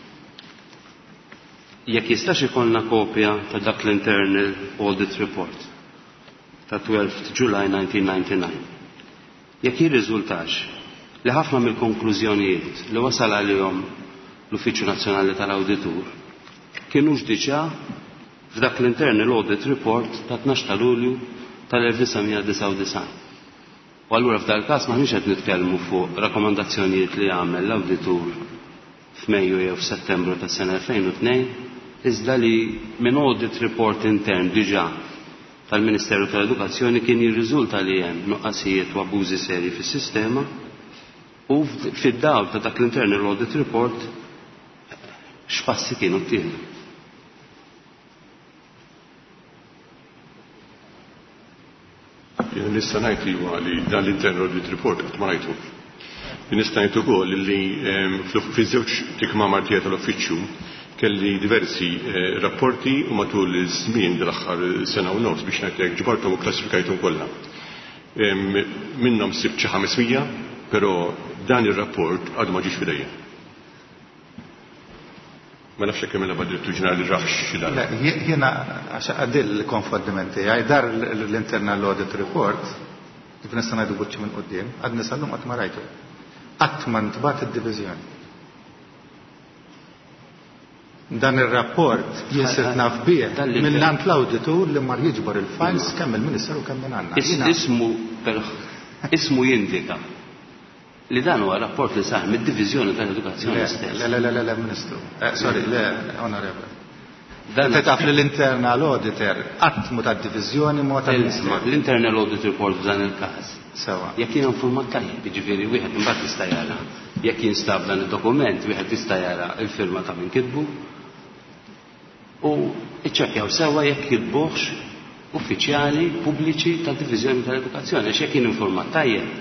Jekk jistax ikollna kopja ta' dak l-Internal Audit Report ta' twelfth July nineteen ninety-nine. Jekk jirriżultax li ħafna mill-konklużjonijiet li wasal għalihom l-Uffiċċju Nazzjonali tal-Awditur kienux diġà f'dak l-Internal Audit Report ta' tnax ta' Lulju tal-elf tisa' disa' u disgħin. U allura f'dal każ maħniex qed nitkellmu fuq rakkomandazzjonijiet li għamel l-Awditur f'Mejju jew f'Settembru tas-sena elfejn u tnejn, iżda li minn audit report intern diġà tal-Ministeru tal-Edukazzjoni kien jirriżulta li hemm nuqqasijiet u abbużi serji fis-sistema u fid-dawl ta' dak l-Internal Audit Report x'passi kienu ttieħdu. Jien nista' ngħid li huwa li dan l-Internal Audit Report qed ma ngħidu. Jien nista' ngħid ukoll li fiż-żewġ tikmamar tiegħek tal-uffiċċju kelli diversi rapporti u matul iż-żmien dal-aħħar sena u nofs biex ngħidlek ġbarthom u klassifikajthom kollha. Minnhom sibt xi ħamesmija, però dan ir-rapport għadu ma ġiex fidejja. Ma nafx hekk imela bad-Direttur Ġenerali rafx xi dar. Jiena għax għaddil l-konfondimenti għaj dar l-Internal Audit Report kif nista' ngħidu buċċi minn quddiem, għad nisallum qatt ma rajtu. Qatt ma ntbagħat id-diviżjoni. Dan ir-rapport jisir naf bih mill-ant l-awditur li mar jiġbor il-files kemm il-Ministeru kemm minn għandna. Ismu ismu jindika li dan huwa rapport li sar mid-Diviżjoni tal-Edukazzjoni stess. Le, le, le, le, Ministru. Sorry, le, Onorevole. Dan taf li l-Internal Auditor qatt tad-Diviżjoni ma tal-Ministru. L-Internal Audit Report f'dan il-każ. Sewa. Jekk jien informat tajjeb, jiġifieri wieħed imbagħad jista' jara. Jekk jinstab dan id-dokument, wieħed jista' jara l-firma ta' min kitbu u iċċekkjaw sewa jekk kitbuhx uffiċjali pubbliċi tad-Diviżjoni tal-Edukazzjoni għax jekk jien informat tajjeb.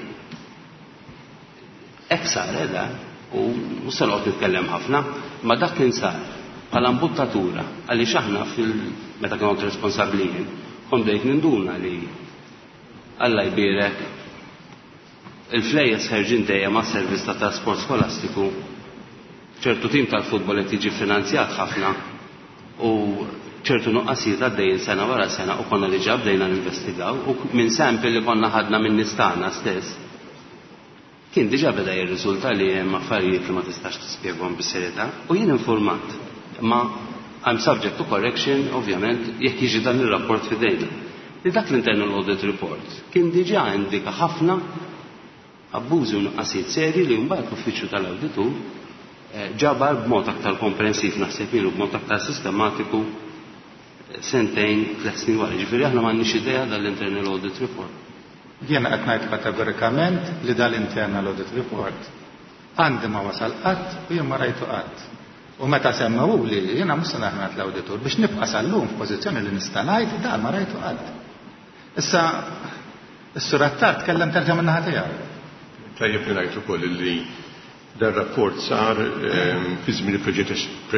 Hekk sar edha u mhux se noqgħod nitkellem ħafna, ma dak kien sar bħala mbuttatura għaliex aħna fil-meta kienu responsabbli jien kont bdejt ninduna li Alla jbierek il-flejjes ħerġin dejjem ma' servizz ta' trasport skolastiku ċertu tim tal-futbol qed jiġi finanzjat ħafna u ċertu nuqqasijiet għaddejjin sena wara sena u konna diġà bdejna ninvestigaw u minn sample li konna ħadna minn nistana stess kien diġà beda jirriżulta li hemm affarijiet li ma tistax tispjegahom bis-serjetà u jien informat ma I'm subject to correction ovvjament jekk jiġi dan ir-rapport f'idejna. Li dak l-Internal Audit Report kien diġà indika ħafna abbużi u nuqqasijiet serji li mbagħad l-Uffiċċju tal-Awditur ġabar b'mod aktar komprensiv naħseb mielu b'mod aktar sistematiku sentejn tliet snin wara. Ġifieri aħna m'għandniex idea dal-Internal Audit Report. Jiena qed ngħid kategorikament li dal-Internal Audit Report għandi ma wasal qatt u jien ma rajtu qatt. U meta semmew li jiena mhux se naħmet l-awditur biex nibqa' sallum f'pożizzjoni li nista' ngħid dan ma rajtu qatt. Issa s-surattar tkellem terġa' min-naħa tiegħu. Tajjeb li ngħid ukoll li dan rapport sar fi żmien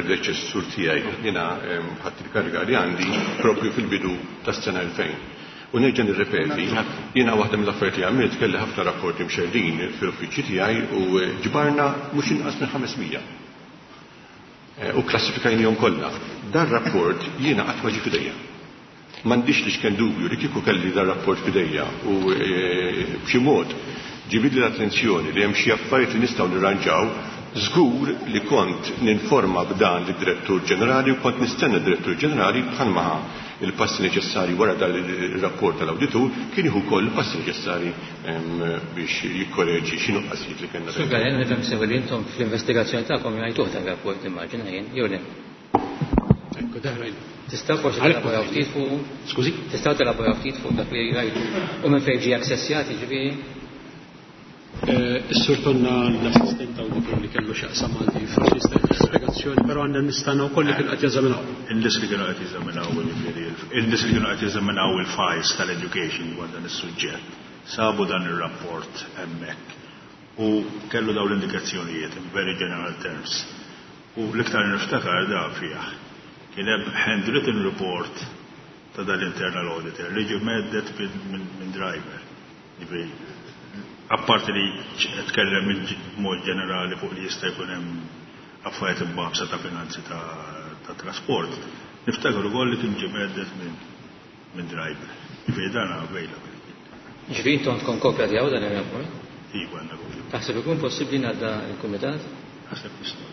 il-predeċessur tiegħi. Jiena ħadd il-kariga li għandi proprju fil-bidu tas-sena elfejn. U nerġa' nirrepeti, jiena waħda mill-affarijiet li għamilt kelli ħafna rapporti mxerrin fil-uffiċċji tiegħi u ġbarna mhux inqas minn ħames mija. U klassifikajnihom kollha. Dan rapport jiena qatt ma ġie f'idejja. M'għandix li x'kien dubju li kieku kelli dan rapport f'idejja u b'xi mod ġibidli l-attenzjoni li hemm xi affarijiet li nistgħu nirranġaw, żgur li kont ninforma b'dan lid-Direttur Ġenerali u kont nistenna d-Direttur Ġenerali bħalma il-passi neċessari wara dal-rapport tal-awditur kien jieħu wkoll passi neċessari biex jikkoreġi xi nuqqasijiet li kellna. Sur Galen, nifhem sew li intom fl-investigazzjoni tagħkom jgħiduh tal-rapport immaġina jien jew le. Ekku daħra. Tistgħu forsi tilaboraw ftit fuq. Skużi? Tistgħu tilaboraw ftit fuq dak li jgħidu u minn fejn ġie aksessjati ġifieri. Is-sur tonna l-assistent awditur li kellu x'aqsam għandi fl-investigazzjoni, però għandna nistanna wkoll li kien qed jeżaminaw. In-nies li kienu qed jeżaminaw in-nies li kienu qed jeżaminaw il-files tal-education dwar dan is-suġġett sabu dan ir-rapport hemmhekk u kellu dawn l-indikazzjonijiet in very general terms. U l-iktar niftakar da fih kien hemm handwritten report ta' dal-internal auditor li ġie meddet minn driver. Apparti li tkellem mod ġenerali fuq li jista' jkun hemm affarijiet imbabsa ta' finanzi ta' trasport, niftakar ukoll li kien ġie meddet minn driver. Ġifieri dan available. Ġifieri intom tkun kopja tiegħu dan ir-rapport? Iva għandna kopja. Taħseb ikun possibbli ngħadda l-kumitat? Ħaseb nistgħu.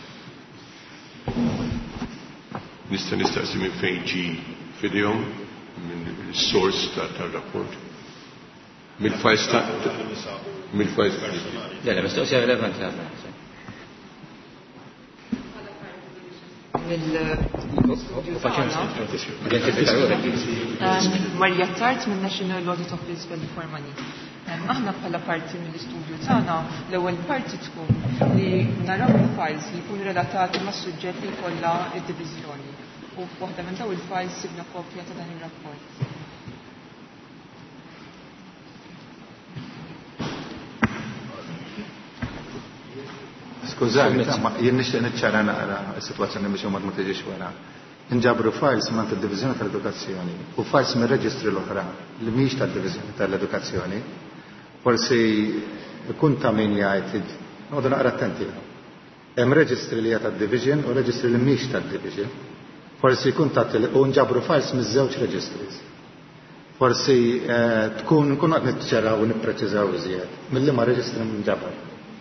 Nista' nistaqsi minn fejn ġi fidejhom minn is-sors tar-rapport. Mill-fajs ta' mill-fajs ta' Dela, mistoqsija relevanti ħafna. Marja Tart minn National Audit Office fil-Formani. Aħna bħala parti mill-istudju tagħna l-ewwel parti tkun li naraw il-files li jkunu relatati mas-suġġett li jkollha d-diviżjoni. U f'waħda minn dawn il-files sibna kopja ta' dan ir-rapport. Skużani, jien nixtieq niċċara naqra s-sitwazzjoni biex huma ma tiġix wara. Inġabru files mant id-Diviżjoni tal-Edukazzjoni u files minn reġistri l-oħra li mhix tad-Diviżjoni tal-Edukazzjoni. Forsi ikun ta' min jgħid noqogħdu naqra attenti. Hemm reġistri li hija tad-Division u reġistri li mhix tad-Division. Forsi jkun ta' u nġabru files miż-żewġ reġistris. Forsi tkun nkun qed niċċaraw u nippreċiżaw iżjed mill-liema reġistri nġabar.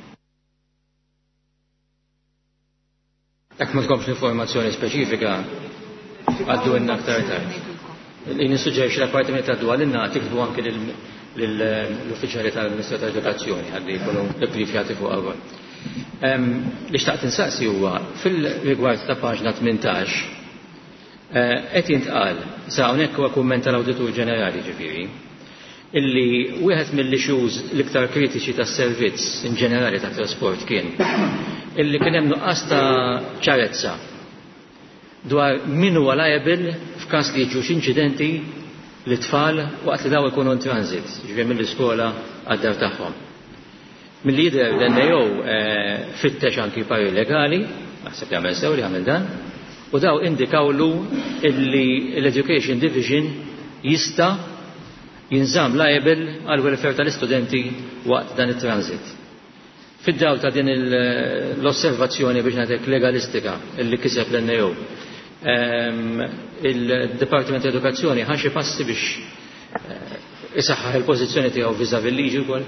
Jekk ma tkomx informazzjoni speċifika għaddu għinna aktar tard. Li nissuġġerixxi l-appartiment għaddu għalinna tikbu anke l-uffiċjali tal-Ministru tal-Edukazzjoni għaddi jkunu ibbrifjati fuq għawwel. Li xtaqt insaqsi huwa fil-rigward ta' paġna tmintax qed jintqal sa hawnhekk huwa kumment tal-Awditur Ġenerali ġifieri illi wieħed mill-issues l-iktar kritiċi tas-servizz in ġenerali tat trasport kien illi kien hemm nuqqas ta' ċarezza dwar min huwa liable f'każ li jiġux inċidenti li tfal waqt li daw ikunu in transit, ġifieri mill-iskola għad-dar tagħhom. Milli jidher l-N A O fittex anki pari legali, naħseb jagħmel sew li jagħmel dan, u daw indikawlu illi l-Education Division jista' jinżamm liable għal welfare tal-istudenti waqt dan it-transit. Fid-dawl ta' din l-osservazzjoni biex nagħtek legalistika illi kiseb l-N A O, il-Dipartiment Edukazzjoni ħa xi passi biex isaħħaħ il-pożizzjoni tiegħu viżavi l-liġi wkoll?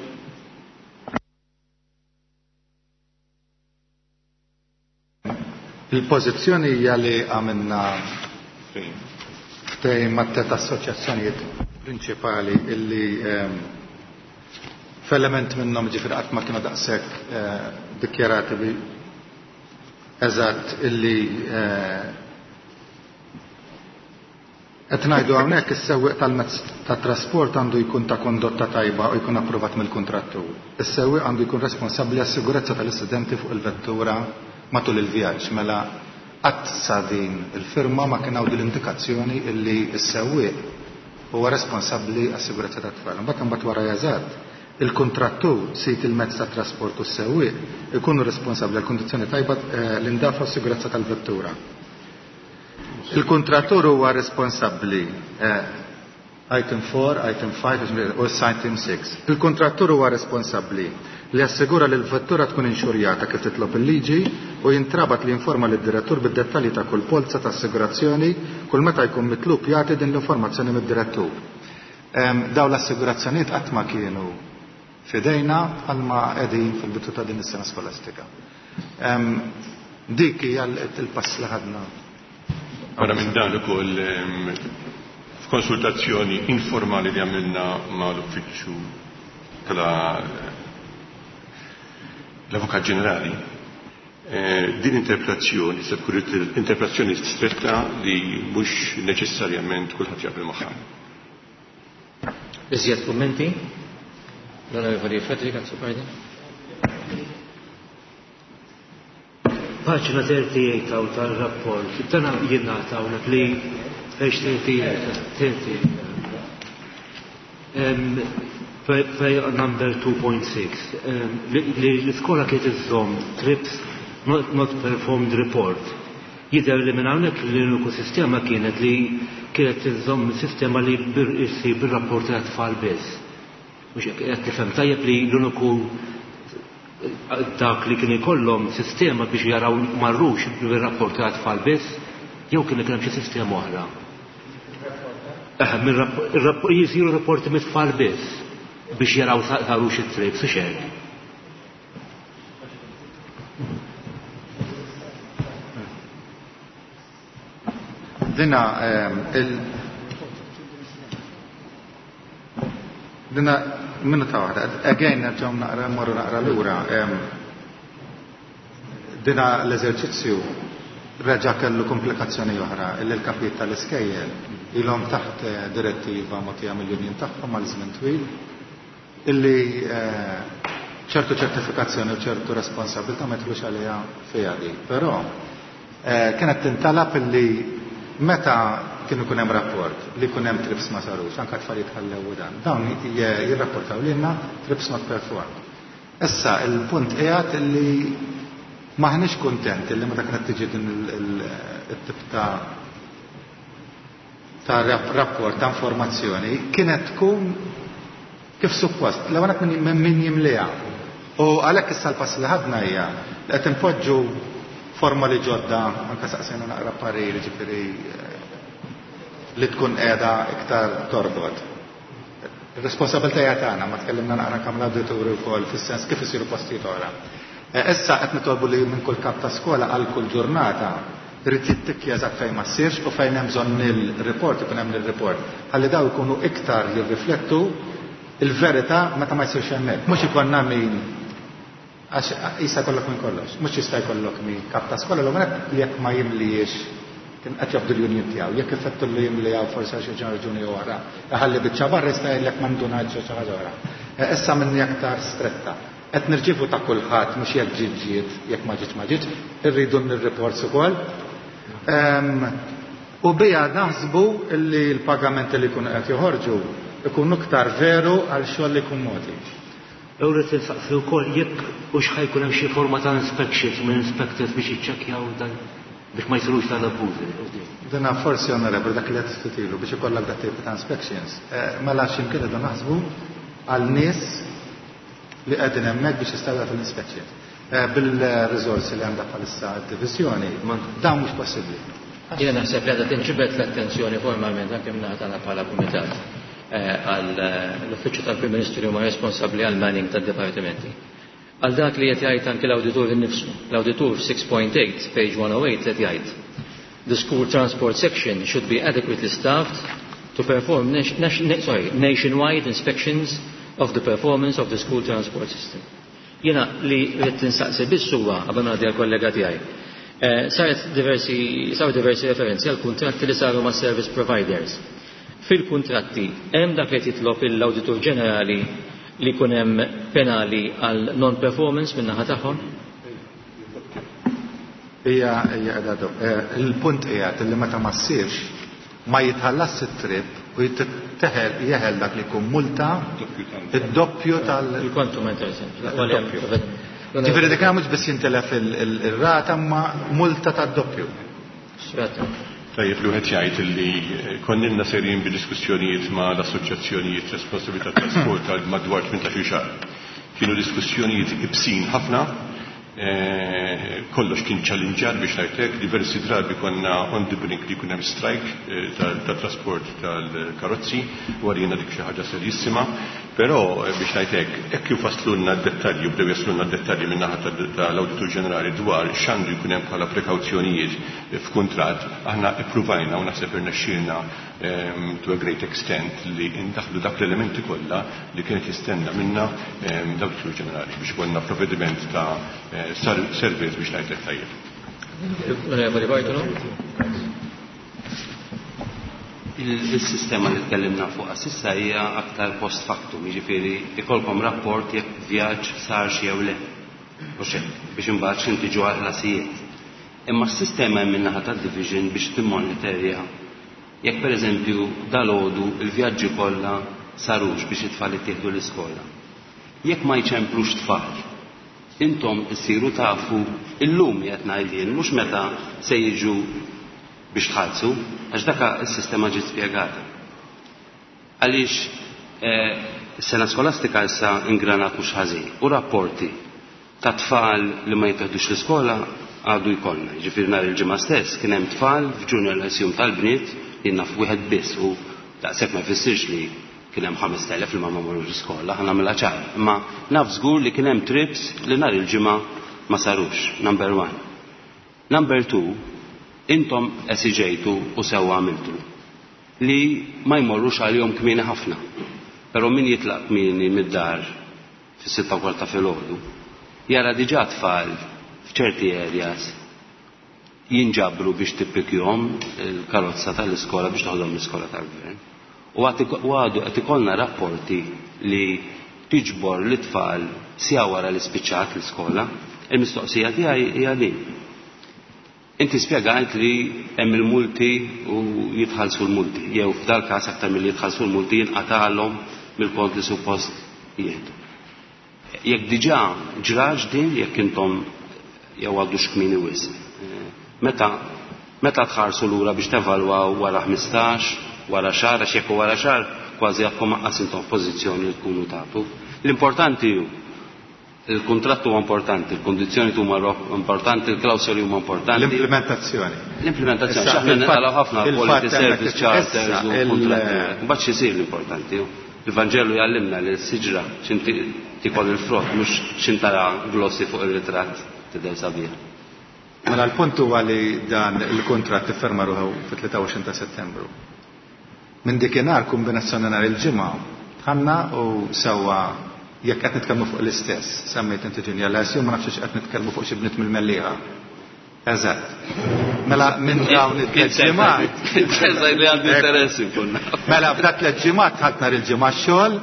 Il-pożizzjoni hija li għamilna ftehim mat-tliet assoċjazzjonijiet prinċipali illi f'element minnhom ġifier qatt ma kienu daqshekk dikjarati bi eżatt illi qed ngħidu hawnhekk is-sewwieq tal-mezz tat-trasport għandu jkun ta' kondotta tajba u jkun approvat mill-kuntrattur. Is-sewwieq għandu jkun responsabbli għas-sigurezza tal-istudenti fuq il-vettura matul il-vjaġġ mela qatt sa din il-firma ma kien hawn l-indikazzjoni illi s-sewwieq huwa responsabbli għas-sigurezza tat-tfal. Mbagħad imbagħad wara jażgħat il-kontrattur sit il-mezz tat-trasport u s-sewwieq ikunu responsabbli għal kundizzjoni tajba l-indafa u s-sigurezza tal-vettura. Il-kontrattur huwa responsabbli Item four, item five u item six. Il-kontrattur huwa responsabbli li assigura li l-vettura tkun inxurjata kif titlob il-liġi u jintrabat li informa lid-direttur bid-dettalji ta' kull polza ta' assigurazzjoni kull meta jkun mitlub jagħti din l-informazzjoni mid-direttur. Daw l-assigurazzjonijiet qatt ma kienu fidejna bħalma qegħdin fil-bidu ta' din is-sena skolastika. Dik hija il-pass li ħadna. Wara minn dan ukoll f'konsultazzjoni informali li għamilna ma' l-uffiċċju tal-Avukat Ġenerali, din interpretazzjoni se tkun interpretazzjoni stretta li mhux neċessarjament kulħadd jaqbel magħha. Iżjed kummenti? L-Onorevoli Frederica Zupardi. Paġna thirty-eight taw tal-rapport, tana jiena tawlek li page thirty-eight, number two point six, li l-iskola kiet iżżomm trips not performed report. Jidher li minn hawnhekk li l-ekosistema kienet li kienet iżżomm sistema li issir bir-rapport ta' tfal biss. Mhux qed tifhem tajjeb li l-uniku dak li kien ikollhom sistema biex jaraw marrux bir-rapport ta' tfal biss, jew kien ikun hemm xi sistema oħra. Jisiru rapporti mit-tfal biss biex jaraw sarux it-trips u xejn. Dina il Dina minnu ta' waħda, again nerġgħu naqra morru naqra lura. Dina l-eżerċizzju reġa' kellu komplikazzjoni oħra illi l-kapit tal-iskejjel ilhom taħt direttiva mogħtija mill-Unjon tagħhom għal żmien twil illi ċertu ċertifikazzjoni u ċertu responsabilità ma jidħlux għaliha fiha di. Però kienet tintalab illi meta kienu kun hemm rapport li kun hemm trips ma sarux, anke tfalijiet ħallew u dan. Dawn jirrapportaw lilna trips not performed. Issa il-punt qiegħed illi maħniex kontenti li meta kienet tiġi din il-tip ta' ta' rapport ta' informazzjoni kienet tkun kif suppost, l għanak minn min jimlija. U għalhekk issa l-pass li ħadna hija li qed impoġġu formali ġodda, anke saqsejna naqra pariri ġifieri li tkun qiegħda iktar torbod. Ir-responsabilità hija tagħna, ma tkellimna naqra kemm l-awdituri wkoll fis-sens kif isiru postijiet oħra. Issa qed nitolbu li minn kull kap ta' skola għal kull ġurnata irid jittikkja eżatt fejn ma ssirx u fejn hemm bżonn il-report ikun hemm il-report. Ħalli daw ikunu iktar jirriflettu il-verità meta ma jsirx hemmhekk. Mhux ikonna min għax jista' jkollok minn kollox. Mhux jista' jkollok min kap ta' skola l li jekk ma jimlijiex kien qed jobdu l-unjon tiegħu. Jekk ifettu li jimlijaw forsi għal xi raġuni oħra. Ħalli biċċa barra jista' jgħidlek m'għandunax xi ħaġa oħra. Issa minni aktar stretta. Qed nirġifu ta' kulħadd mhux jekk ġiet ġiet, jekk ma ġietx ma ġietx, irridu nir-reports ukoll. U bija naħsbu li l-pagamenti li jkunu qed joħorġu ikunu iktar veru għal xogħol li jkun modi. Ewra tinsaqsi wkoll jekk hux ħajkun hemm xi forma ta' inspections minn inspectors biex jiċċekkjaw dan biex ma jsirux tal-abbużi. Dina forsi onorevoli dak li qed tistitilu biex ikollok dak tip ta' inspections. Mela x'imkien qegħdu naħsbu għal nies li għedin emmek biex jistawja fil-inspection. Bil-rizorsi li għandha bħalissa d-divizjoni, dan mhux possibbli. Jiena naħseb li għadha tinġibet l-attenzjoni formalment anke mingħata bħala kumitat għall-Uffiċċju tal-Prim Ministru huma responsabbli għal manning tad-dipartimenti. Għal dak li qed jgħid anke l-awditur innifsu. L-awditur six point eight, page one oh eight qed jgħid the school transport section should be adequately staffed to perform sorry, nationwide inspections of the performance of the school transport system. Jena li rrid tinsaqsi biss huwa qabel ma għal kollega tiegħi. Saret diversi saru diversi referenzi għal kuntratti li saru ma' service providers. Fil-kuntratti hemm dak li titlob il-Awditur Ġenerali li jkun hemm penali għal non-performance min-naħa tagħhom? Hija hija il-punt qiegħed li meta ma ssirx ma jitħallas it-trip u jitteħel jeħel dak li kun multa id-doppju tal- Il-kontu ma interessanti. Ġifieri dik mhux biss jintelef il-rata ma multa tad-doppju. X'rata? Tajjeb li wieħed jgħid li konnilna sejrin bid-diskussjonijiet ma' l-assoċjazzjonijiet responsabilità trasport għal madwar tmintax-il xahar. Kienu diskussjonijiet ibsin ħafna, kollox kien challengear biex ngħidlek, diversi drabi konna on the brink li kun hemm strike tat-trasport tal-karozzi, warjina dik xi ħaġa serjissima, però biex ngħidlek hekk kif waslulna d-dettalji u bdew jaslulna d-dettalji min naħa tal-Awditur Ġenerali dwar x'għandu jkun hemm bħala prekawzjonijiet f'kuntratt, aħna ippruvajna u naħseb irnexxielna to a great extent li ndaħlu dak l-elementi kollha li kienet jistenna minna l-Awditur Ġenerali biex konna provvediment ta' service biex ngħidlek tajjeb. Il-sistema li tkellimna fuqha s'issa hija aktar post factum, jiġifieri ikolkom rapport jekk vjaġġ sarx jew le. U x'hekk biex imbagħad x'intiġu għal ħlasijiet. Imma s-sistema hemm min-naħa tad-division biex timmonitorja jekk pereżempju dalgħodu il-vjaġġi kollha sarux biex it-tfal ittieħdu l-iskola. Jekk ma jċemplux tfal, intom issiru tafu illum qed ngħidlin mhux meta se jiġu biex tħallsu, għax dak is-sistema ġiet spjegata. Għaliex is-sena skolastika issa ingranat mhux ħażin u rapporti ta' tfal li ma jitieħdux l-iskola għadu jkollna. Jiġifieri nhar il-ġimgħa stess kien hemm tfal f'Junior Lyceum tal-bniet li naf wieħed biss u daqshekk ma jfissirx li kien hemm ħames telef li ma marrux l-iskola, ħa nagħmilha ċar. Imma naf żgur li kien hemm trips li nhar il-ġimgħa ma sarux, number one. Number two, intom esiġejtu u sewwa għamiltu li ma jmorrux għalihom kmieni ħafna. Però min jitlaq kmieni mid-dar fis-sitta u kwarta filgħodu jara diġà tfal f'ċerti areas jinġabru biex tippikjhom il-karozza tal-iskola biex toħodhom l-iskola tal-gvern. U għadu qed ikollna rapporti li tiġbor l-tfal sija wara li spiċċat l-iskola, il-mistoqsija tiegħi hija din. Inti spjegajt li hemm il-multi u jitħallsu l-multi, jew f'dal każ aktar milli jitħallsu l-multi jinqata'lhom mill-kont li suppost jieħdu. Jekk diġà ġraġ din jekk intom jew għadu x'kmieni wisq. Meta meta tħarsu lura biex tevalwaw wara ħmistax, wara xahar, għax jekk wara xahar kważi għadkom aqqas intom f'pożizzjoni li tkunu tagħtu. L-importanti hu il-kuntratt huwa importanti, il-kondizzjoni huma importanti, il-klawsoli huma importanti. L-implementazzjoni. L-implementazzjoni. Aħna nagħlaqgħu ħafna quality service charters u kuntratti. Mbagħad x'isir l-importanti. Il-Vanġelu jgħallimna li s-siġra x'inti tikol il-frott mhux x'intara glossi fuq ir-ritratt tidher sabiħ. Mela l-punt huwa li dan il-kuntratt ifferma ruħu fit-tlieta u għoxrin ta' Settembru. Minn dikinhar kombinazzjoni nhar il-ġimgħa tħanna u sewwa jekk qed nitkellmu fuq l-istess, semmejt inti Junior Lyceum ma nafx qed nitkellmu fuq xi bniet mill-Mellieħa. Eżatt. Mela minn dawn it-tliet ġimgħat. li għandu interessi kunna. Mela f'dak tliet ġimgħat ħadd nhar il-ġimgħa x-xogħol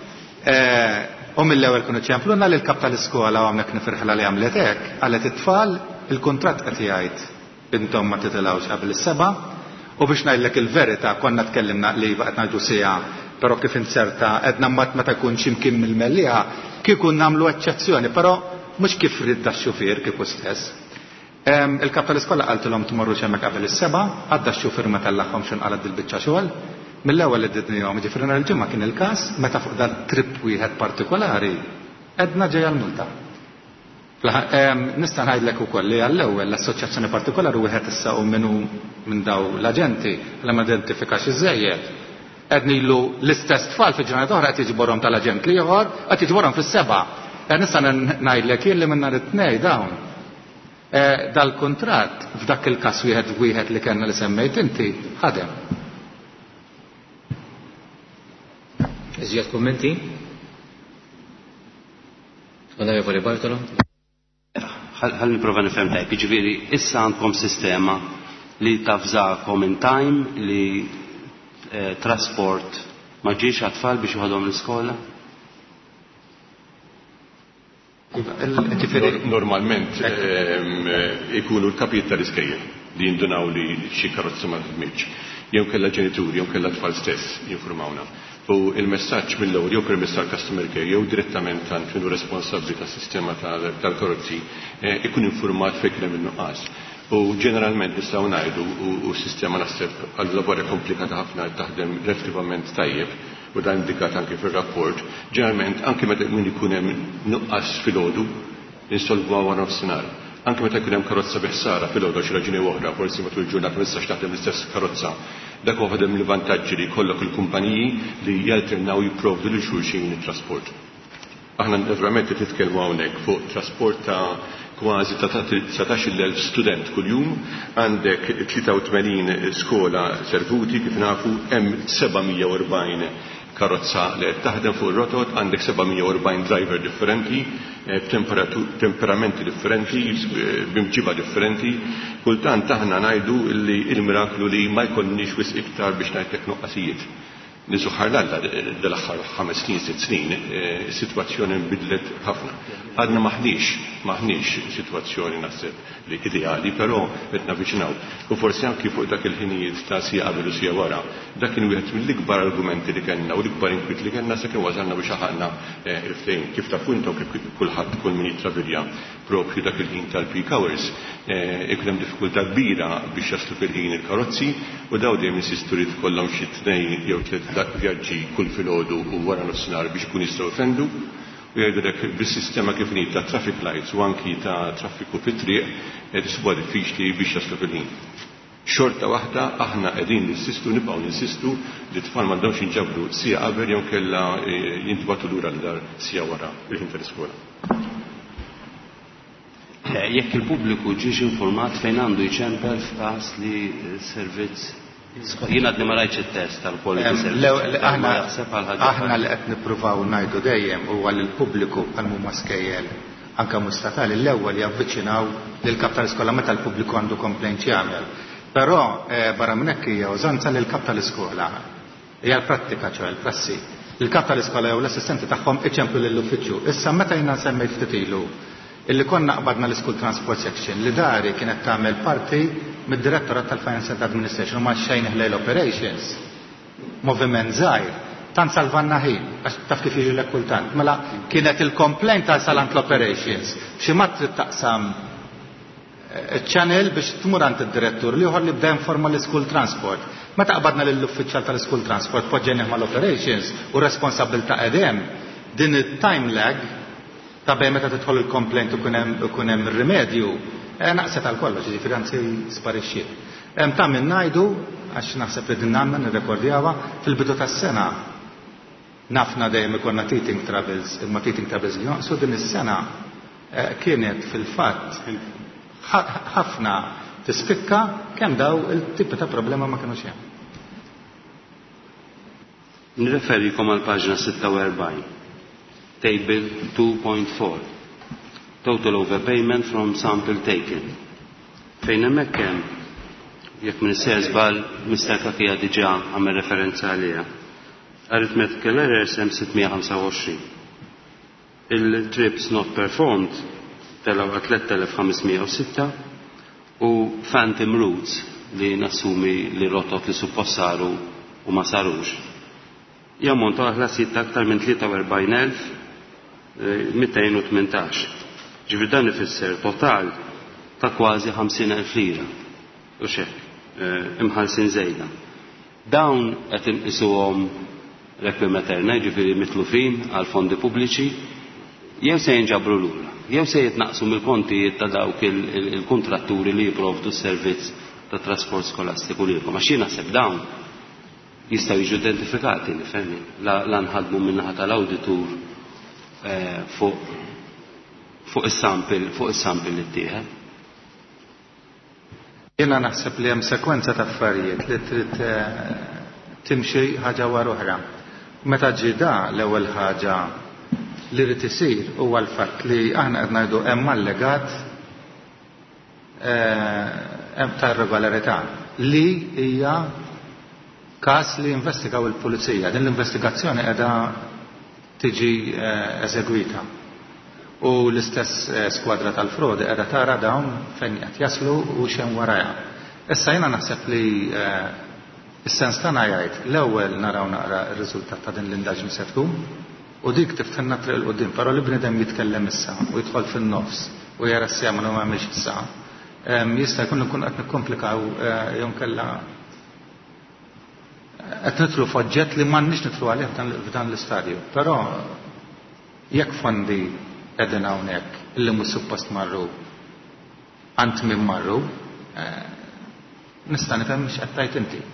u mill-ewwel kienu ċempluna lil kap tal-iskola u hawnhekk nifirħilha li għamlet hekk, qalet it-tfal il-kuntratt qed jgħid intom ma titilgħux qabel is-seba' u biex ngħidlek il-verità konna tkellimna li qed ngħidu sija però kif inserta edna mat meta jkun x'imkien mill-Mellieħa kieku nagħmlu eċċezzjoni, però mhux kif ridda x-xufier kieku stess. Il-kap tal-iskola qaltilhom tmorrux hemmhekk qabel is-seba', għadda x-xufier ma tellaqhom x'inqalad il-biċċa xogħol. Mill-ewwel li ddidnihom ġifieri nhar il-ġimgħa kien il-każ meta fuq dan trip wieħed partikolari edna ġejja l-multa. Nista' ngħidlek ukoll li għall-ewwel l-assoċjazzjoni partikolari wieħed issa u minnu minn daw l-aġenti li ma identifikax iżejjed. Ednilu l-istess tfal fi ġurnata oħra qed jiġborhom tal-aġent ieħor qed jiġborhom fis-seba'. Nista' ngħidlek jien li minn nhar it-tnejn dawn. Dal-kuntratt f'dak il-każ wieħed wieħed li kellna li semmejt inti ħadem. Iżjed kummenti? Onorevoli Bartolo? Ħalli nipprova nifhem tajb, jiġifieri issa għandkom sistema li tafżakom in time li trasport ma ġiex għat-tfal biex jħodhom l-iskola? Normalment ikunu l-kapijiet tal-iskejjel li jindunaw li xi karozza ma tmiex. Jew kellha ġenituri, jew kellha tfal stess jinformawna. U il-messaġġ mill-ewwel jew permezz tal-customer care jew direttament tant minnu responsabbli tas-sistema tal-karozzi ikun informat fejn kien hemm in-nuqqas. U ġeneralment nistgħu ngħidu u s-sistema naħseb għal laborja komplikata ħafna taħdem relativament tajjeb u dan indikat anke fir-rapport, ġeneralment anke meta min ikun hemm nuqqas filgħodu insolvuha wara nofsinhar. Anke meta jkun hemm karozza biħsara filgħodu xi raġuni oħra, forsi matul il-ġurnata ma nistax taħdem l-istess karozza. Dak huwa waħda mill-vantaġġi li jkollok il-kumpaniji li jalternaw jipprovdu lil xulxin it-trasport. Aħna naturalment titkellmu hawnhekk fuq trasport ta' kważi ta' satax-il elf student kuljum, għandek tlieta u tmenin skola servuti kif nafu, hemm sebgħmija u erbgħin karozza li qed taħdem fuq ir-rotot, għandek sebgħmija u erbgħin driver differenti, temperamenti differenti, bimġiba differenti. Kultant aħna ngħidu li il-miraklu li ma jkollniex wisq iktar biex ngħidlek nuqqasijiet. Nisuħar l-għalla dal-axħar ħames snin, sitt snin, situazzjoni nbidlet ħafna. Għadna maħniex, maħniex situazzjoni naħseb li ideali, però qed viċinaw. U forsi anki fuq dak il-ħinijiet ta' sija qabel u sija wara, dak kien wieħed mill-ikbar argumenti li kellna u l-ikbar inkwit li kellna sakemm wasalna biex aħaqna il-ftehim. Kif taf intom kif kulħadd kull min jitravilja propju dak il-ħin tal-peak hours, ikun hemm diffikultà kbira biex jaslu fil-ħin il-karozzi u daw dejjem insistu li tkollhom xi tnejn jew tliet vjaġġi kull filgħodu u wara nofsinhar biex ikun jistgħu jfendu u jgħidulek bis-sistema kif inhi ta' traffic lights u anki ta' traffiku fit-triq qed isbuha diffiċli biex jaslu fil-ħin. Xorta waħda aħna qegħdin ninsistu nibqgħu ninsistu li t-tfal m'għandhomx jinġabru sija qabel jew kellha jintbagħtu lura l-dar sija wara il-ħin tal-iskola. Jekk il-pubbliku ġiex informat fejn għandu jċempel f'każ li servizz. Jien għadni ma rajtx it-test tal-quality service. Aħna li qed nippruvaw ngħidu dejjem huwa li l-pubbliku bħal huma skejjel anke mustatali l-ewwel javviċinaw lill-kap tal-iskola meta l-pubbliku għandu complaint jagħmel. Però barra minn hekk hija użanza lil kap tal-iskola. Hija l-prattika ċew il-prassi. Il-kap tal-iskola jew l-assistenti tagħhom iċemplu lill-uffiċċju. Issa meta jiena semmejt ftit ilu illi konna qbadna l-School Transport Section li dari kienet tagħmel parti mid-Direttorat tal-Finance and Administration u ma xejn ħlejl operations. Moviment żgħir, tant salvanna ħin, għax taf kif jiġi kultant. Mela kienet il-complaint tal salant l-operations. Xi ma trid taqsam channel biex tmur għand id-direttur li joħor li bda informa l-School Transport. Meta qbadna lill-uffiċjal tal-School Transport poġġejnih mal-operations u responsabilta' qedem din it-time lag ta' bej meta tidħol il-complaint u kun hemm ir-rimedju, naqset għal kollox, ġifieri anzi sparixxiet. Hemm ta' min ngħidu għax naħseb li din nagħmel nirrekordjawha fil-bidu tas-sena. Nafna dejjem ikollna teething travels, imma teething travels li jonqsu din is-sena kienet fil-fatt ħafna tispikka kemm daw il-tipi ta' problema ma kinux hemm. Nirreferikom għal paġna sitta u erbgħin. Table two point four. Total overpayment from sample taken. Fejn hemmhekk hemm jekk min isser żball mister Kakija diġà għamel referenza għaliha. Arithmetical errors hemm sittmija ħamsa u għoxrin. Il-trips not performed telgħu għal tliet elef ħamesmija u sitta u phantom routes li nassumi li rotot li suppost saru u ma sarux. Jammontu għal ħlasijiet aktar minn tlieta u erbgħin elf mittejn u tmintax. Ġifri dan ifisser total ta' kważi ħamsin elf lira. U xek, imħallsin żejda. Dawn qed inqisuhom requiem aeterna, ġifieri mitlufin għal fondi pubbliċi, jew se jinġabru lura, jew se jitnaqsu mill-kontijiet ta' dawk il-kontratturi li jipprovdu s-servizz ta' trasport skolastiku lilkom. Għax jien naħseb dawn jistgħu jiġu identifikati nifhemni la nħadmu min-naħa tal-awditur fuq fuq is-sample fuq is-sample li ttieħed. Jiena naħseb li hemm sekwenza ta' affarijiet li trid timxi ħaġa wara oħra. Meta ġie da l-ewwel ħaġa li rid isir huwa l-fatt li aħna qed ngħidu hemm allegat hemm ta' irregolarità li hija każ li investigaw il-pulizija. Din l-investigazzjoni qiegħda tiġi eżegwita. U l-istess skwadra tal-frodi qiegħda tara dawn fejn qed jaslu u x'hemm warajha. Issa jiena naħseb li is-sens tagħna jgħid l-ewwel naraw naqra r-riżultat ta' din l-indaġni se tkun u dik tiftenna triq il qudiem, però li bniedem jitkellem issa u jidħol fin-nofs u jara s-sema ma m'hemmx issa. jista' jkun nkun qed nikkomplikaw jew nkella qed nidħlu f'oġġett li m'għandniex nidħlu għalih f'dan l-istadju. Però jekk fondi qegħdin hawnhekk illi mhux suppost marru għand min marru, nista' nifhem mhux qed tgħid inti.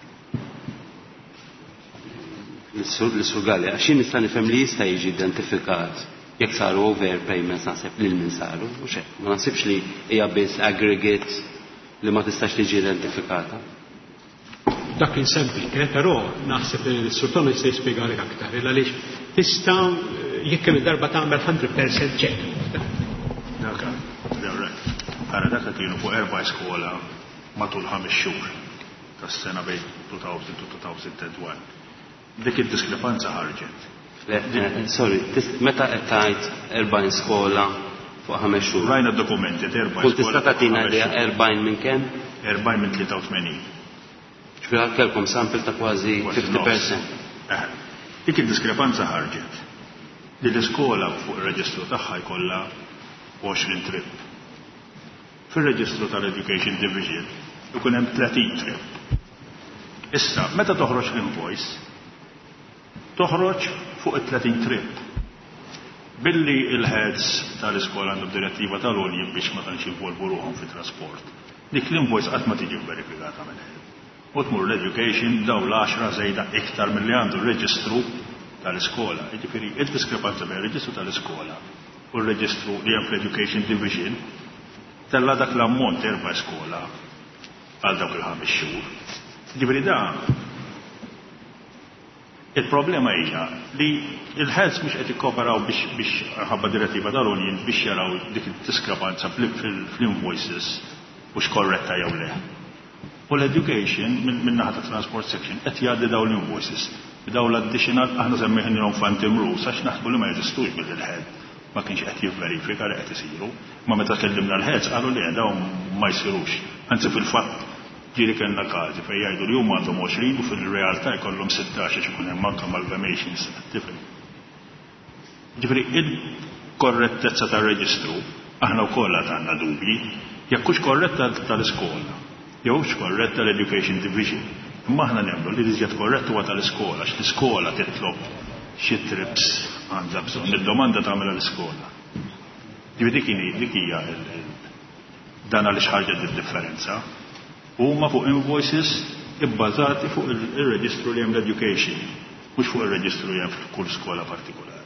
L-Sur Galli, għaxin nista' nifhem li jista' jiġi identifikat jekk saru overpayments naħseb lil min saru, u xejn. Ma naħsibx li hija biss aggregate li ma tistax tiġi identifikata. Dak kien sempliċi, però naħseb li s-Sultan jista' jispjegali aktar, għaliex tista' jekk kemm darba tagħmel one hundred percent check. Dak, ara dak kienu fuq erba' skola matul ħames xhur tas-sena bejn two thousand to two thousand one. Dik id-diskrepanza ħarġet. Sorry, meta qed tgħid erbgħin skola fuq ħames xhur. Rajna d-dokumenti erbgħin skola. Kull tista' tagħtina li erbgħin minn kemm? erbgħin minn tlieta u tmenin. Ġifier kellkom sample ta' kważi fifty percent. Dik id-diskrepanza ħarġet. Li l-iskola fuq ir-reġistru tagħha jkollha twenty trip. Fir-reġistru tal-Education Division ikun hemm thirteen trip. Issa, meta toħroġ l-invoice, toħroġ fuq it-thirteen trip. Billi il-heads tal-iskola għandu direttiva tal-għolji biex ma tantx jinvolvu ruħhom fit-trasport. Dik l-invoice qatt ma tiġi verifikata minn head. U tmur l-education daw l-għaxra żejda iktar milli għandu r-reġistru tal-iskola. Jiġifieri id-diskrepanza bejn ir-reġistru tal-iskola u r-reġistru li hemm fl-Education Division tella dak l-ammont erba' skola għal dawk il-ħames xhur. Jiġifieri da il-problema hija li il-heads mhux qed jikkoperaw biex biex ħabba direttiva tal-Unjon biex jaraw dik id-diskrepanza fl-invoices u x'korretta jew le. U l-education minn naħa ta' transport section qed jgħaddi dawn l-invoices. Daw l-additional aħna semmejħinhom phantom rules għax naħsbu li ma jeżistux bil-head. Ma kienx qed jivverifika li qed isiru. Ma meta kellimna l-heads qalu li dawn ma jsirux. Anzi fil-fatt ġieli kellna każi fejn jgħidu li huma għandhom twenty u fil-realtà jkollhom sixteen għax ikun hemm anke amalgamations different. Ġifieri il-korrettezza tar-reġistru aħna wkoll għandna dubji jekk hux korretta tal-iskola jew hux korretta l-Education Division. Imma aħna nemmnu li iżjed korrett huwa tal-iskola għax l-iskola titlob xi trips għandha bżonn id-domanda tagħmilha l-iskola. Ġifieri dik hija dan għaliex ħarġet id-differenza. Huma fuq invoices ibbażati fuq il-reġistru li hemm l-education, mhux fuq ir-reġistru li hemm f'kull skola partikolari.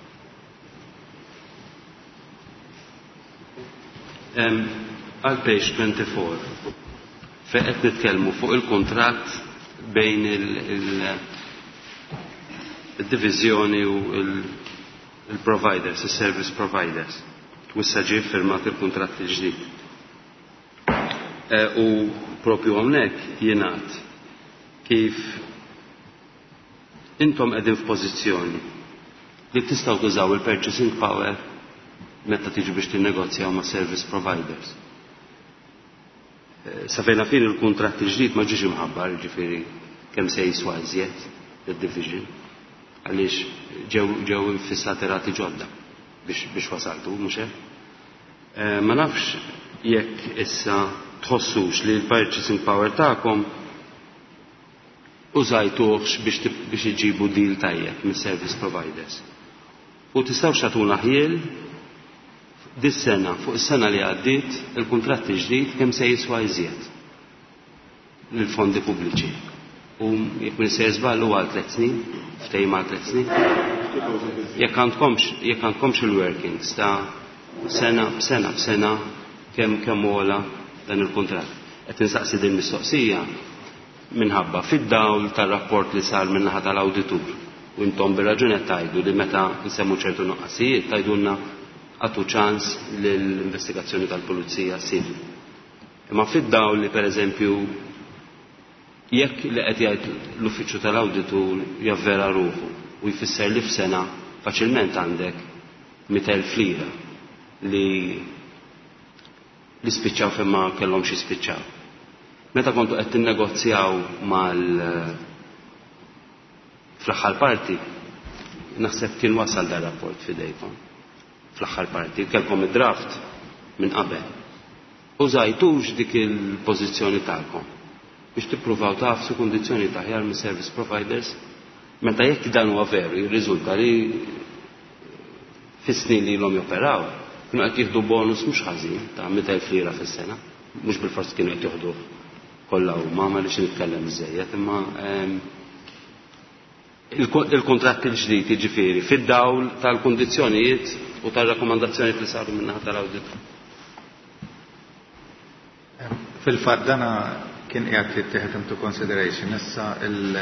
Għal page twenty-four fejn qed nitkellmu fuq il-kuntratt bejn il-diviżjoni u il-providers, il-service providers. U issa ġie firmat il-kuntratt il-ġdid. U propju hawnhekk jingħad kif intom qegħdin f'pożizzjoni li tistgħu tużaw il-purchasing power meta tiġi biex tinnegozjaw ma' service providers. Sa fejna fin il-kuntratt il-ġdid ma ġiex imħabbar, ġifieri kemm se jiswa iżjed id-division għaliex ġew infissati rati ġodda biex biex wasaltu, mhux hekk? Ma nafx jekk issa tħossux li l-purchasing power tagħkom użajtuhx biex iġibu deal tajjeb mis-service providers. U tistgħux tagħtuna ħiel dis-sena fuq is-sena li għaddiet il-kuntratt ġdid kemm se jiswa iżjed lill-fondi pubbliċi. U jekk min se żball huwa għal tliet snin, ftehim għal tliet snin. Jekk għandkomx jekk għandkomx il-workings ta' sena b'sena b'sena kemm kemm ola dan il-kuntratt. Qed insaqsi din mistoqsija minħabba fid-dawl tar-rapport li sar min-naħa tal-awditur. U intom bir-raġuni qed tgħidu li meta nsemmu ċertu noqqasijiet tgħidulna għatu ċans l-investigazzjoni tal-Pulizija ssir. Imma fid-dawl li pereżempju jekk li qed jgħid l-uffiċċju tal-awditur javvera ruħu u jfisser li f'sena faċilment għandek mija elf lira li li spiċċaw fejn ma kellhomx jispiċċaw. Meta kontu qed tinnegozjaw mal fl-aħħar parti naħseb kien wasal dar rapport f'idejkom. Fl-aħħar parti kellkom id-draft minn qabel. użajtux dik il-pożizzjoni tagħkom biex tippruvaw tafsu kundizzjoni taħjar minn service providers, meta jekk dan huwa veru jirriżulta li fis-snin li l-hom joperaw kienu qed jieħdu bonus mhux ħażin ta' mija elf lira fis-sena, mhux bil-fors kienu qed jieħdu kollha huma ma rridx nitkellem iżejjed, imma il-kuntratt il-ġdid jiġifieri fid-dawl tal-kundizzjonijiet u tar-rakkomandazzjonijiet li saru min-naħa tal-awditur. Fil-fatt dana kien qiegħed jittieħed into consideration issa il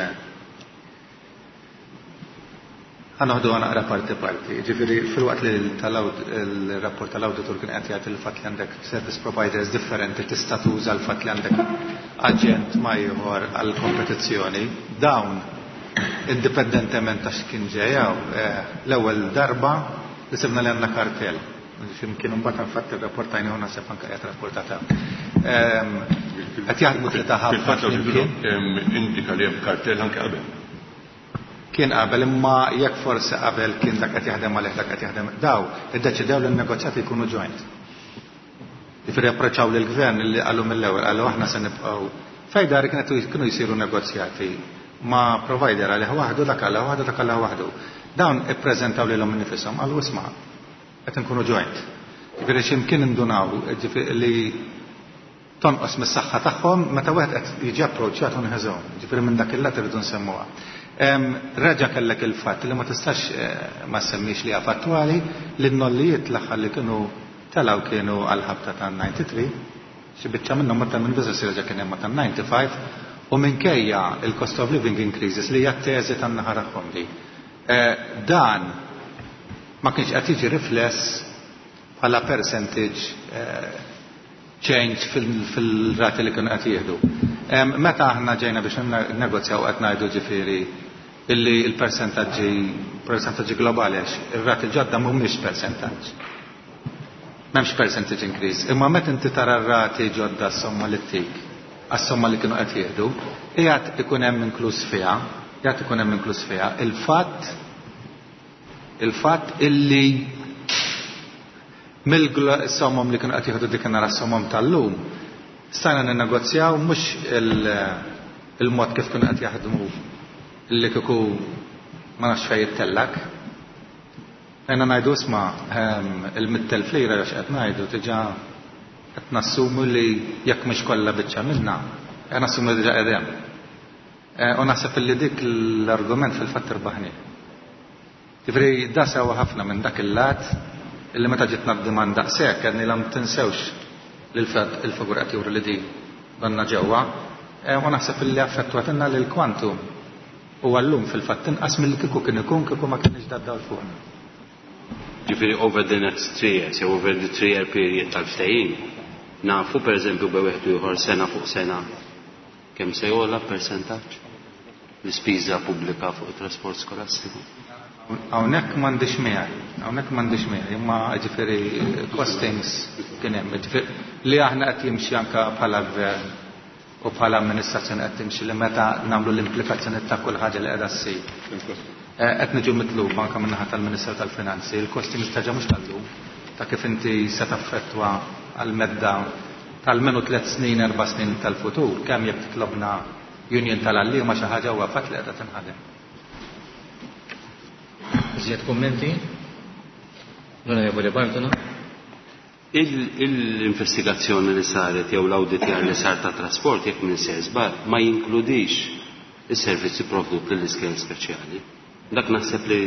ħanoħdu naqra parti parti. Ġifieri fil-waqt li l-rapport tal-awditur kien qed jagħti il-fatt li għandek service providers differenti tista' tuża l-fatt li għandek aġent ma ieħor għall kompetizzjoni dawn indipendentement ta' x'kien ġejjaw l-ewwel darba li sibna li għandna kartell. Kienu mbagħad infatt ir-rapport tajnieħu naħseb anke qiegħed rapportata. Qed jaħdmu tlieta ħabba indika li hemm kartell anke qabel. Kien qabel imma jekk forsi qabel kien dak qed jaħdem għalih dak qed jaħdem daw iddeċidew li n-negozjati jkunu joint. Jifieri approċċaw lill-gvern li qalu mill-ewwel qalu aħna se nibqgħu fejn dar kienu jsiru negozjati ma' provider għalih waħdu dak għalha waħdu dak għalha waħdu. Dawn ippreżentaw lilhom nifisom qalu isma' qed inkunu joint. Jifieri x'imkien indunaw li tonqos mis-saħħa tagħhom meta wieħed qed jiġi approċċjat u nħeżhom. Ġifieri minn dak il-lat irridu nsemmuha. Reġa' kellek il-fatt li ma tistax ma semmix li fatwali li n-nollijiet l-aħħar li kienu telaw kienu għal-ħabta ta' ninety-three, xi biċċa minnhom ma tan minn business reġa' kien hemm ta' ninety-five u minkejja il-cost of living increases li hija teżi tan-naħa tagħhom li. Dan ma kienx qed jiġi rifless bħala percentage change fil-rati li kienu qed jieħdu. Meta aħna ġejna biex negozjaw qed ngħidu ġifieri illi l-persentaġġi persentaġġi globali għax ir-rati ġodda mhumiex persentaġġ. M'hemmx percentage increase. Imma meta inti tara r-rati ġodda s-somma li tik għas-somma li kienu qed jieħdu, qiegħed ikun hemm inkluż fiha, qiegħed ikun hemm inkluż fiha il-fatt il-fatt illi mill-sommom li kienu qed jieħdu dik nara s-sommom tal-lum stajna ninnegozjaw mhux il-mod kif kienu qed jaħdmu li kieku ma nafx fejn jittellak. Għajna ngħidu isma' il-mittelf lira għax qed ngħidu diġà qed nassumu li jekk mhix kollha biċċa minnha qed nassumu li diġà qegħdem. U naħseb li dik l-argument fil-fatt irbaħni. Tifri da sewa ħafna minn dak il-lat illi meta ġiet nad-dimanda daqshekk għedni lam tinsewx il-figurat juru li di donna ġewwa, u naħseb li affettwatilna lil kwantum u għallum fil-fatt inqas mill kieku kien ikun kieku ma kienx daddaw fuqna. Ġifieri over the next three years, jew over the three year period tal-ftehim, nafu pereżempju b'wieħed ieħor sena fuq sena kemm se jogħla persentaġġ l-ispiża pubblika fuq it-trasport skolastiku. Hawnhekk m'għandix miegħi, hawnhekk m'għandix miegħi, imma ġifieri costings kien hemm li aħna qed jimxi anke bħala gvern u bħala amministrazzjoni qed timxi li meta nagħmlu l-implikazzjoni ta' kull ħaġa li qiegħda ssir. Qed niġu mitluba anke min-naħa tal-Ministeru tal-Finanzi, il-costings taġa mhux tal-lum ta' kif inti se taffettwa għall-medda tal-menu tliet snin, erba' snin tal-futur, kemm jekk titlobna union tal-għalliema xi ħaġa huwa fatt li qiegħda tinħadem. Żjed kummenti? L-Onorevoli Bartolo? Il-investigazzjoni li saret jew l-awditjar li sar ta' trasport jekk minn se żbar ma jinkludix is-servizzi provduti lill-iskejl speċjali. Dak naħseb li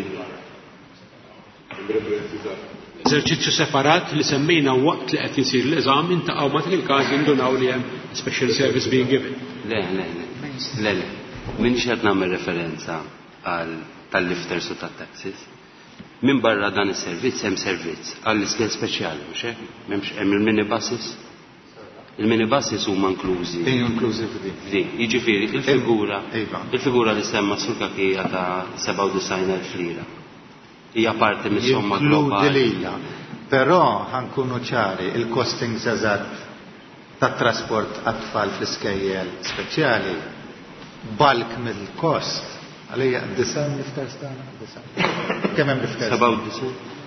eżerċizzju separat li semmejna waqt li qed isir l-eżam intaqgħu ma il-każ jindunaw li hemm special service being given. Le, le, le. Le, le. Minix qed nagħmel referenza għal tal-lifters u tat-taxis. Min barra dan is-servizz hemm servizz għall-iskejl speċjali, mhux hekk? M'hemmx hemm il-minibuses. Il-minibuses huma inklużi. Inklużi f'di. Jiġifieri il-figura il-figura li semma sur kakija ta' seba' u disgħin elf lira. Hija parti mis-somma globali. Però ħankunu ċari il-costings eżatt tat-trasport għat-tfal fl-iskejjel speċjali balk mill-kost għalija disgħin lifters tagħna disgħin. Kemm hemm lifters? Seba' u disgħin.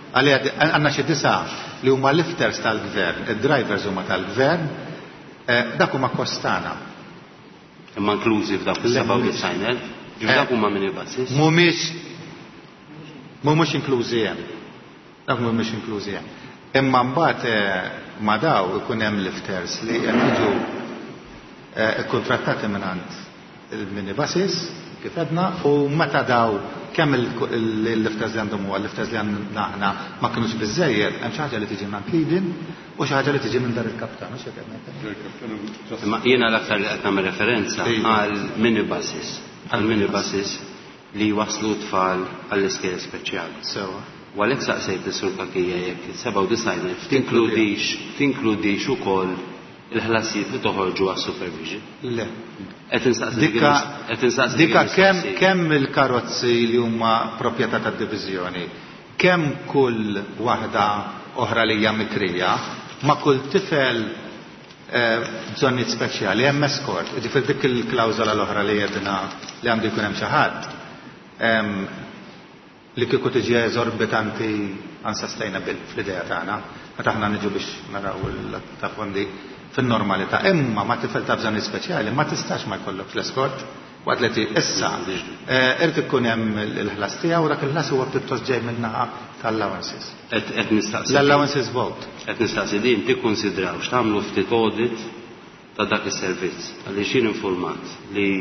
Għandna xi disa li huma lifters tal-gvern, id-drivers huma tal-gvern, dak huma kostana. Imma inklużi f'dak is-seba' u tisgħin elf, dak huma minibuses. Mhumiex mhumiex inklużi hemm. Dak mhumiex inklużi hemm. Imma mbagħad ma daw ikun hemm lifters li qed jiġu kontrattati mingħand il-minibuses kif għedna u meta daw kemm il-lifters li għandhom huwa l-lifters li għandna aħna ma kinux biżżejjed hemm xi ħaġa li tiġi minn Cleveland u xi ħaġa li tiġi minn dar il-kaptan mhux hekk. Imma jiena l-aktar li qed nagħmel referenza għal minibuses, għal minibuses li waslu tfal għall-iskejjel speċjali. Sewa. U għalhekk saqsejt is-sur Kakija jekk seba' u tisgħin tinkludix tinkludix ukoll il-ħlasijiet li toħorġu għas-supervision. Le. Qed insaqsi dika kemm kemm il-karozzi li huma proprjetà tad-diviżjoni, kemm kull waħda oħra li hija mikrija, ma kull tifel bżonnijiet speċjali hemm eskort. Ġifier dik il-klawżola l-oħra li jedna li għandu jkun hemm xi ħadd li kieku tiġi eżorbitanti unsustainable fl-idea tagħna, meta aħna niġu biex naraw ta' fondi fin-normalità. Imma ma tifel ta' bżonni speċjali ma tistax ma jkollokx l-eskort waqt li issa irid ikun hemm il-ħlas tiegħu dak il-ħlas huwa pjuttost ġej min-naħa tal-allowances. Qed nistaqsi. L-allowances vote. Qed nistaqsi din tikkunsidraw x'tagħmlu ftit audit ta' dak is-servizz għaliex jien infurmat li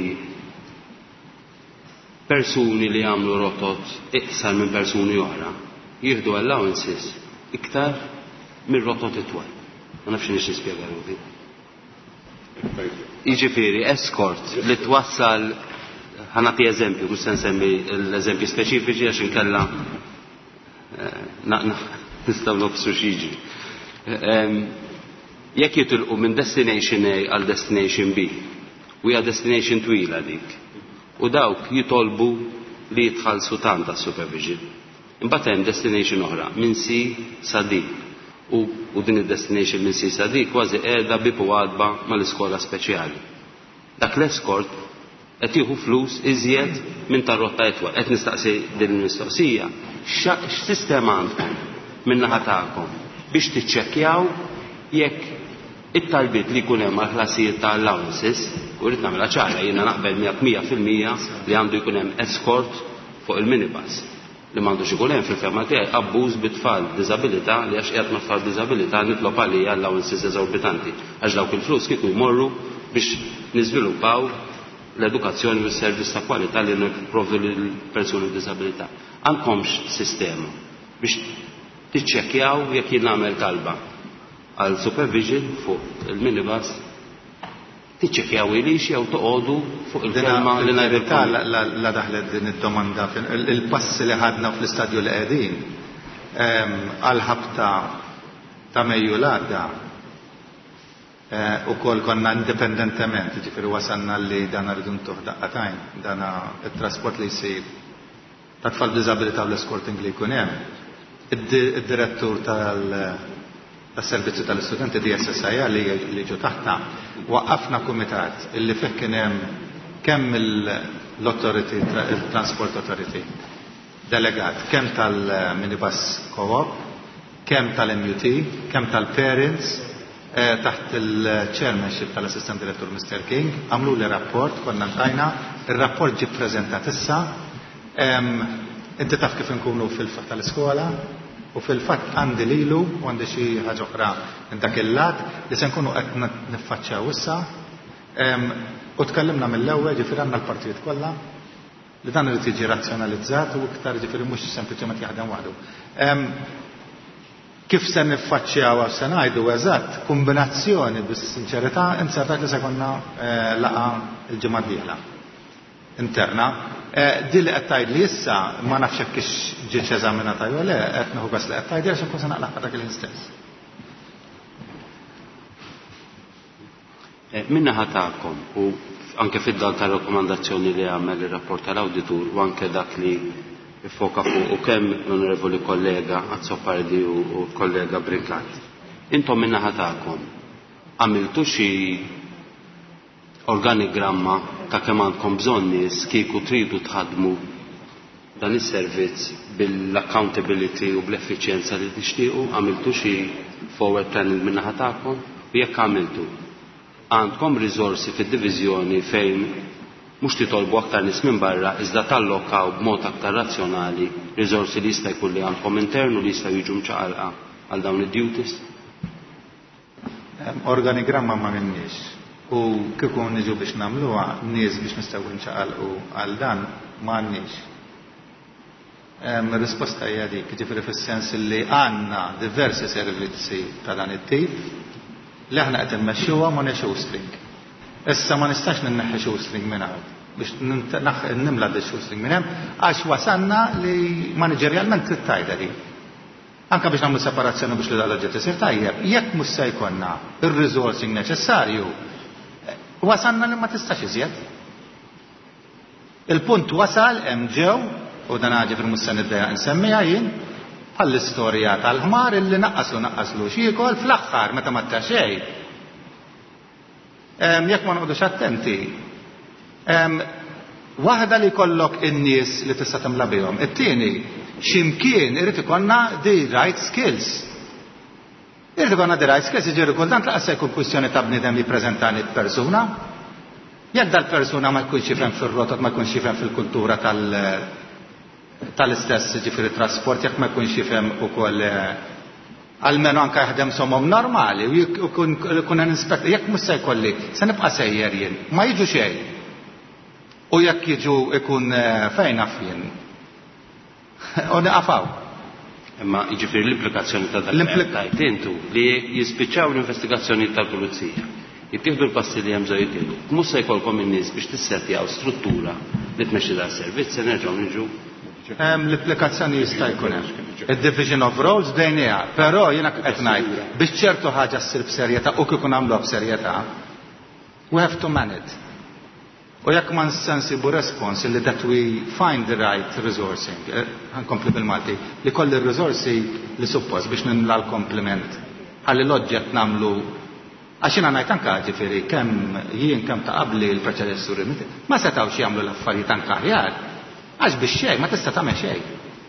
persuni li għamlu rotot iqsar minn persuni oħra jieħdu allowances iktar minn rotot itwal. Ma nafx nix nispjegalu fi. Jiġifieri escort li twassal ħanati eżempju, mhux se nsemmi l-eżempji speċifiċi għax inkella nistgħu nofsu x'jiġi. Jekk jitilqu minn destination A għal destination B u hija destination twila dik. U dawk jitolbu li jitħallsu tant ta' supervision. Imbagħad hemm destination oħra minn C sa D. U, u din id-destination minn C sa D kważi qiegħda bipu għadba mal-iskola speċjali. Dak l-eskort qed jieħu flus iżjed minn tar-rotta etwa. Qed nistaqsi din il-mistoqsija. X'sistema għandkom min-naħa tagħkom biex tiċċekkjaw jekk it-talbiet li jkun hemm għall-ħlasijiet ta' allowances u rrid nagħmilha ċara jiena naqbel mija fil-mija li għandu jkun hemm escort fuq il-minibus li m'għandux ikun hemm fil-fema tiegħi abbuż bit-tfal b'diżabilità li għax qiegħed ma' tfal b'diżabilità nitlob għalija allowances eżorbitanti għax dawk il-flus kieku jmorru biex niżviluppaw l-edukazzjoni u s-servizz ta' kwalità li nipprovdu lill-persuni b'diżabilità. Għandkomx sistema biex tiċċekkjaw jekk jien nagħmel talba għal supervision fuq il-minibus tiċċekkjaw ilix jew toqgħodu fuq il-kelma li ngħidilkom. La daħlet din id-domanda il-passi li ħadna fl-istadju li qegħdin għal ħabta ta' Mejju l-għadda ukoll konna indipendentement, ġifieri wasalna li dan rridu ntuħ daqqatajn, dan it-trasport li jsir ta' tfal b'diżabilità u l-escorting li jkun hemm. Id-direttur tal- tas-servizzi tal-istudenti D S S I li ġu taħta waqqafna kumitat illi fih kien hemm kemm l-authority, il-transport authority delegat, kemm tal-minibus co-op, kemm tal-M U T, kemm tal-parents taħt il-chairmanship tal-assistant direttur mister King, għamlu li rapport, konna ntajna, il-rapport ġi prezentat issa, inti taf kif nkunu fil-fatt tal-iskola, u fil-fatt għandi lilu, u għandi xi ħaġa oħra minn dak il-lat, li se nkunu qed niffaċċjaw issa, u tkellimna mill-ewwel ġifieri għandna l-partijiet kollha, li dan irid jiġi razzjonalizzat u iktar ġifieri mhux sempliċement jaħdem waħdu. Kif se niffaċċjaw għax se ngħidu eżatt, kombinazzjoni bis-sinċerità insertat li se konna laqa l-ġimgħa d-dieħla interna. Di li qed tgħidli issa ma nafx hekk ix ġietx eżaminata jew le, qed nieħu bes li qed tgħidli għax inkun se naqlaq dak il-ħin stess. Min-naħa tagħkom u anke fid-dal tar-rakkomandazzjoni li għamel ir-rapport tal-awditur u anke dak li foka fuq u kemm l-onorevoli kollega Azzopardi u kollega Brinklat. Intom min-naħa tagħkom għamiltu xi organigramma ta' kemm għandkom bżonn nies kieku tridu tħadmu dan is-servizz bil-accountability u bl-effiċjenza li tixtiequ, għamiltu xi forward planning min-naħa tagħkom u jekk għamiltu. Għandkom riżorsi fid-diviżjoni fejn mhux titolbu aktar nies minn barra iżda tallokaw b'mod aktar razzjonali riżorsi li jista' jkun li għandkom internu li jistgħu jiġu mċaqalqa għal dawn id-duties? Organigramma ma minniex. U kieku niġu biex nagħmluha nies biex nistgħu nċaqalqu għal dan m'għandniex. Risposta hija dik, ġifieri fis-sens li għandna diversi servizzi ta' dan it-tip li aħna qed immexxuhom ma shoestring. Issa ma nistax ninneħħi shoestring minn hawn biex nimla d shoestring minn hemm għax wasanna li managerialment trid tajda di. Anke biex nagħmlu separazzjoni biex li l-ġġet isir tajjeb, jekk mhux se jkollna ir-resourcing neċessarju, wasanna li ma tistax iżjed. Il-punt wasal hemm ġew u dan ħaġa fil-mhux se nibda nsemmiha jien bħall-istorja tal-ħmar illi naqqaslu naqqaslu xiekol fl-aħħar meta ma ta' xejn. Jekk ma noqgħodux attenti. Waħda li jkollok in-nies li tista' timla bihom. It-tieni x'imkien irid ikollna the right skills. Irid ikollna the right skills, jiġifieri kultant laqas se jkun kwistjoni ta' bniedem li jippreżentani persuna. Jekk dal-persuna ma jkunx jifhem fir-rotot, ma jkunx jifhem fil-kultura tal- tal-istess ġifieri trasport, jekk ma jkunx jifhem ukoll għalmenu anke jaħdem somom normali u jkun inspett, jekk mhux se jkolli, se nibqa' sejjer jien, ma jiġu xejn. U jekk jiġu ikun fejn naf jien. U niqafaw. Imma jiġifieri l-implikazzjoni ta' dak tajt intu li jispiċċaw l-investigazzjoni tal-pulizija. Jittieħdu l-passi li hemm żejjed. Mhux se jkollkom in-nies biex tissettjaw struttura li tmexxi dal-servizz se nerġgħu niġu. L-implikazzjoni jista' jkun hemm. Id-division of roles bdejniha, però jiena qed ngħid biex ċertu ħaġa ssir b'serjetà u kieku nagħmluha b'serjetà, we have to manage. U jekk ma nsensibu respons li that we find the right resourcing, ħankompli bil-Malti, li kolli r-resorsi li suppost biex nimla l-kompliment ħalli l-oġġett nagħmlu għax jiena ngħid anke ġifieri kemm jien kemm ta' qabli l-preċedessuri ma setgħux jagħmlu l-affarijiet anke aħjar. Għax biex xejn, ma tista' tagħmel xejn.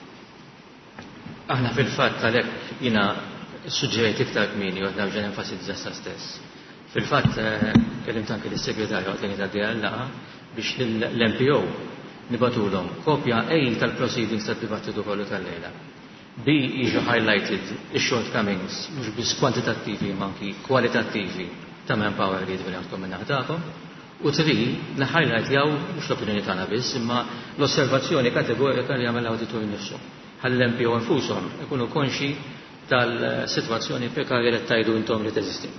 Aħna fil-fatt għalhekk jiena suġġerejt iktar kmieni u qed nerġa' nenfasizza sa stess. Fil-fatt kellimt anke lis-segretarju għal ta' D L A biex l-M P O nibatulhom kopja ejn tal-proceedings tad-dibattitu kollu tal-lejla. B jiġu highlighted ix-shortcomings mhux biss kwantitattivi ma anki kwalitattivi ta' manpower li jidveli għandkom minn naħtakom. U tri, l-highlight jaw, mux l-opinjoni tagħna biss, imma l-osservazzjoni kategorika li għamel l-auditor nifsu. Għall-M P O nfushom ikunu konxi tal-sitwazzjoni prekarja li tajdu intom li teżisti.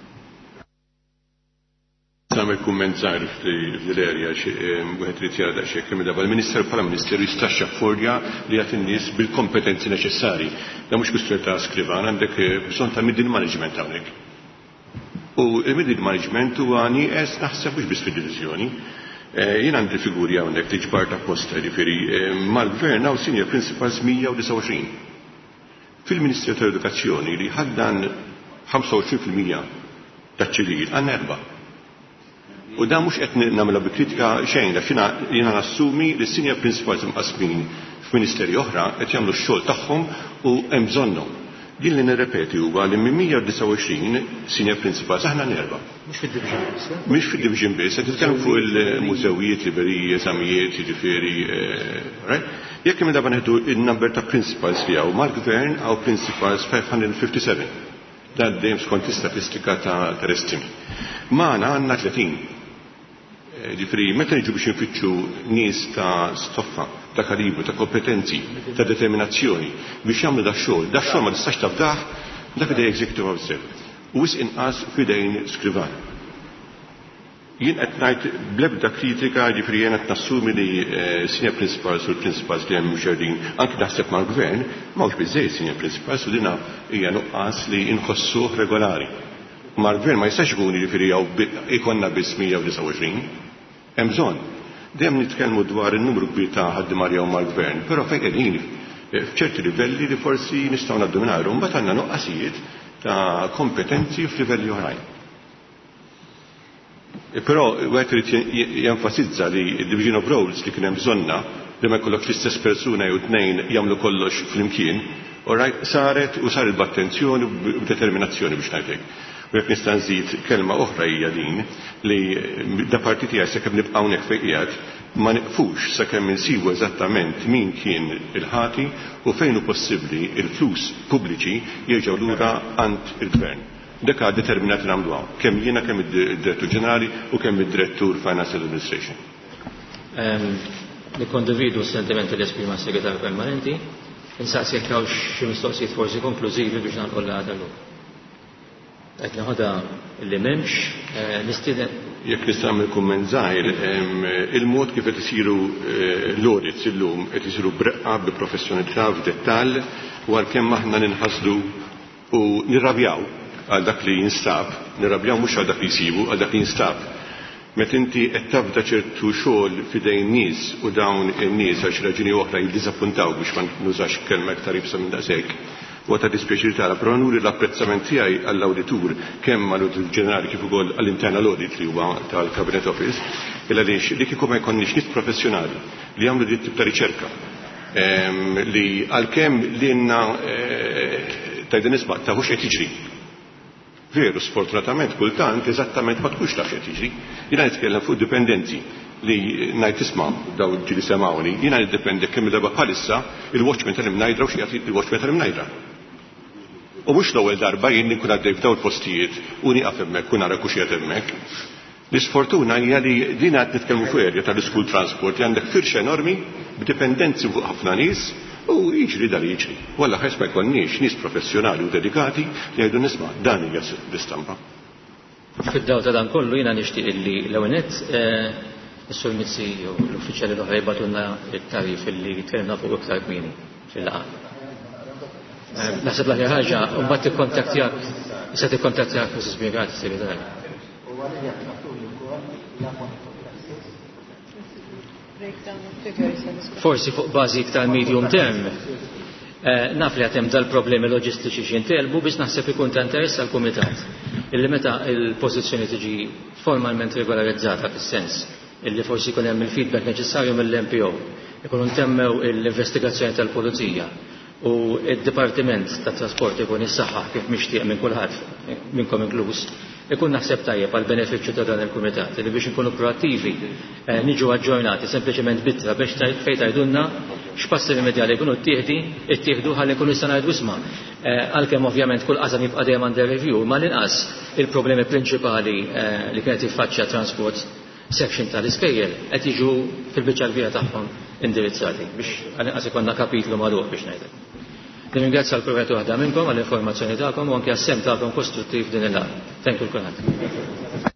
Samel kumment żgħir fil-erja wieħed irid jara daqsxejn kemm dabba l-Ministeru bħala Ministeru jistaxxa fordja li jagħti n-nies bil-kompetenzi neċessarji. Da mhux kwistjoni ta' skrivan għandek bżonn ta' middle management hawnhekk. U il-middle management huwa nieqes naħseb mhux biss fid-diviżjoni. Jien għandi figuri hawnhekk li ġbar ta' posta jiġifieri mal-gvern hawn senior principals mija u disa' għoxrin. Fil-Ministeru tal-Edukazzjoni li ħaddan ħamsa u għoxrin fil-mija taċ-ċivil għandna erba'. U da mhux qed nagħmilha bi kritika xejn għax jiena nassumi li s-senior principals imqasmin f'ministeri oħra qed jagħmlu x-xogħol tagħhom u hemm bżonnhom. Din li nirrepeti huwa li minn mija u disa' għoxrin senior principals aħna nerba'. Mhux fid-division biss. Mhux fid-division biss, qed nitkellmu fuq il-mużewijiet, libreriji, eżamijiet, jiġifieri, right? Jekk minn dabba neħdu il-number ta' principals li hawn mal-gvern hawn principals five hundred fifty-seven. Dan dejjem skont istatistika ta' terestimi. Magħna għandna tletin. Ġifri, meta niġu biex nfittxu nies ta' stoffa, ta' kalibru, ta' kompetenzi, ta' determinazzjoni biex jagħmlu da' xogħol, da' xogħol ma tistax tabdaħ dak id executive officer. U wis inqas f'idejn skrivan. Jien qed ngħid bl-ebda kritika ġifri jien qed nassumi li senior principals u l-principals li hemm xerdin anke naħseb mal-gvern m'hawnx biżejjed senior principals u dinha hija nuqqas li inħossuh regolari. Mal-gvern ma jistax ikun jiġifieri jew ikonna biss mija u disa' għoxrin. Hemm bżonn. Dejjem nitkellmu dwar in-numru kbir ta' ħaddiema jew mal-gvern, però fejn qegħdin f'ċerti livelli li forsi nistgħu ngħaddu minn għarhom mbagħad għandna nuqqasijiet ta' kompetenzi f'livelli oħrajn. Però wieħed irid jenfasizza li d-division of roles li kien hemm bżonna li ma jkollok l-istess persuna jew tnejn jagħmlu kollox flimkien, orajt saret u saret b'attenzjoni u b'determinazzjoni biex ngħidlek. U jekk nista' nżid kelma oħra hija din li da parti tiegħi sakemm nibqgħu hawnhekk fejn qiegħed ma niqfux sakemm insibu eżattament min kien il-ħati u fejn hu possibbli il-flus pubbliċi jerġgħu lura għand il-gvern. Dak għad determinati nagħmluha, kemm jiena kemm id-Direttur Ġenerali u kemm id-Direttur Financial Administration. Nikkondividu s-sentimenti li esprima s-Segretarju Permanenti, insaqsi jekk hawn xi mistoqsijiet forsi konklużivi biex nagħlqu l-għada llum. Qed naħodha li m'hemmx nistieden. Jekk nista' nagħmel kumment żgħir, il-mod kif qed isiru l-audits illum qed isiru b'reqqa bi professjonalità f'dettall u għalkemm aħna ninħasslu u nirrabjaw għal dak li jinstab, nirrabjaw mhux għal dak li jsibu, għal dak li jinstab. Meta inti qed tabda ċertu xogħol f'idejn nies u dawn in-nies għal xi raġuni oħra jiddiżappuntaw biex ma nużax kelma aktar ibsa minn daqshekk. U ta' dispjaċir tara, però nuri l-apprezzament tiegħi għall-awditur kemm mal-Awditur Ġenerali kif ukoll għall-Internal Audit li huwa tal-Cabinet Office, il għaliex li kieku ma jkollniex nies professjonali li jagħmlu din tip ta' riċerka. Li għalkemm lilna tajda nisma' tafux qed jiġri. Veru, sfortunatament, kultant, eżattament ma tkunx taf qed jiġri. Jiena nitkellem fuq dipendenti li ngħid tisma' daw ġieli semawni, jiena niddependi kemm darba bħalissa il-watchman tal-imnajdra u xi jagħti il-watchman tal-imnajdra. U mhux l-ewwel darba jien nkun għaddej f'dawn il-postijiet u nieqaf hemmhekk u nara kux qiegħed hemmhekk. L-isfortuna hija li din qed nitkellmu fuq erja tal-iskul transport li għandek firxa enormi b'dipendenzi fuq ħafna nies u jiġri dan jiġri. Walla ħess ma jkollniex nies professjonali u dedikati li jgħidu nisma' dan hija l-istampa. Fid-daw ta' dan kollu jiena nixtieq illi l-ewwel nett is-Sur Mizzi u l-uffiċjali l-oħra jibgħatulna t-tarif illi tkellimna fuq iktar kmieni fil-laqgħa. Naħseb l-aħjar ħaġa mbagħad tikkontattjak, issa tikkontattjak Missus Migrati Segretarju. Forsi fuq bażi iktar medium term, naf li għatem dal-problemi loġistiċi xintelbu biex naħseb ikun ta' interess għal-Kumitat. Illi meta il-pożizzjoni tiġi formalment regolarizzata fis-sens illi forsi jkun hemm il-feedback neċessarju mill-M P O, ikunu ntemmew l-investigazzjoni tal-Pulizija u id-Dipartiment tat-Trasport ikun issaħħaħ kif mixtieq minn kulħadd minnkom inkluż, ikun naħseb tajjeb għal benefiċċju ta' dan il-Kumitat li biex inkunu proattivi niġu aġġornati sempliċement bitra biex fejn tgħidulna x'passi rimedjali jkunu ttieħdi ttieħdu ħalli nkunu nista' ngħidu isma' għalkemm ovvjament kull qasam jibqa' dejjem under review, ma l-inqas il-problemi prinċipali li kienet jiffaċċja transport section tal-iskejjel qed jiġu fil-biċċa l-kbira tagħhom indirizzati biex għal-inqas ikollna kapitlu magħruq biex ngħidlek. Ringrazzja l-Provetu waħda minnkom għall-informazzjoni tagħkom u anke għas-sem tagħkom kostruttiv din il-laqgħa. Thank you kulħadd.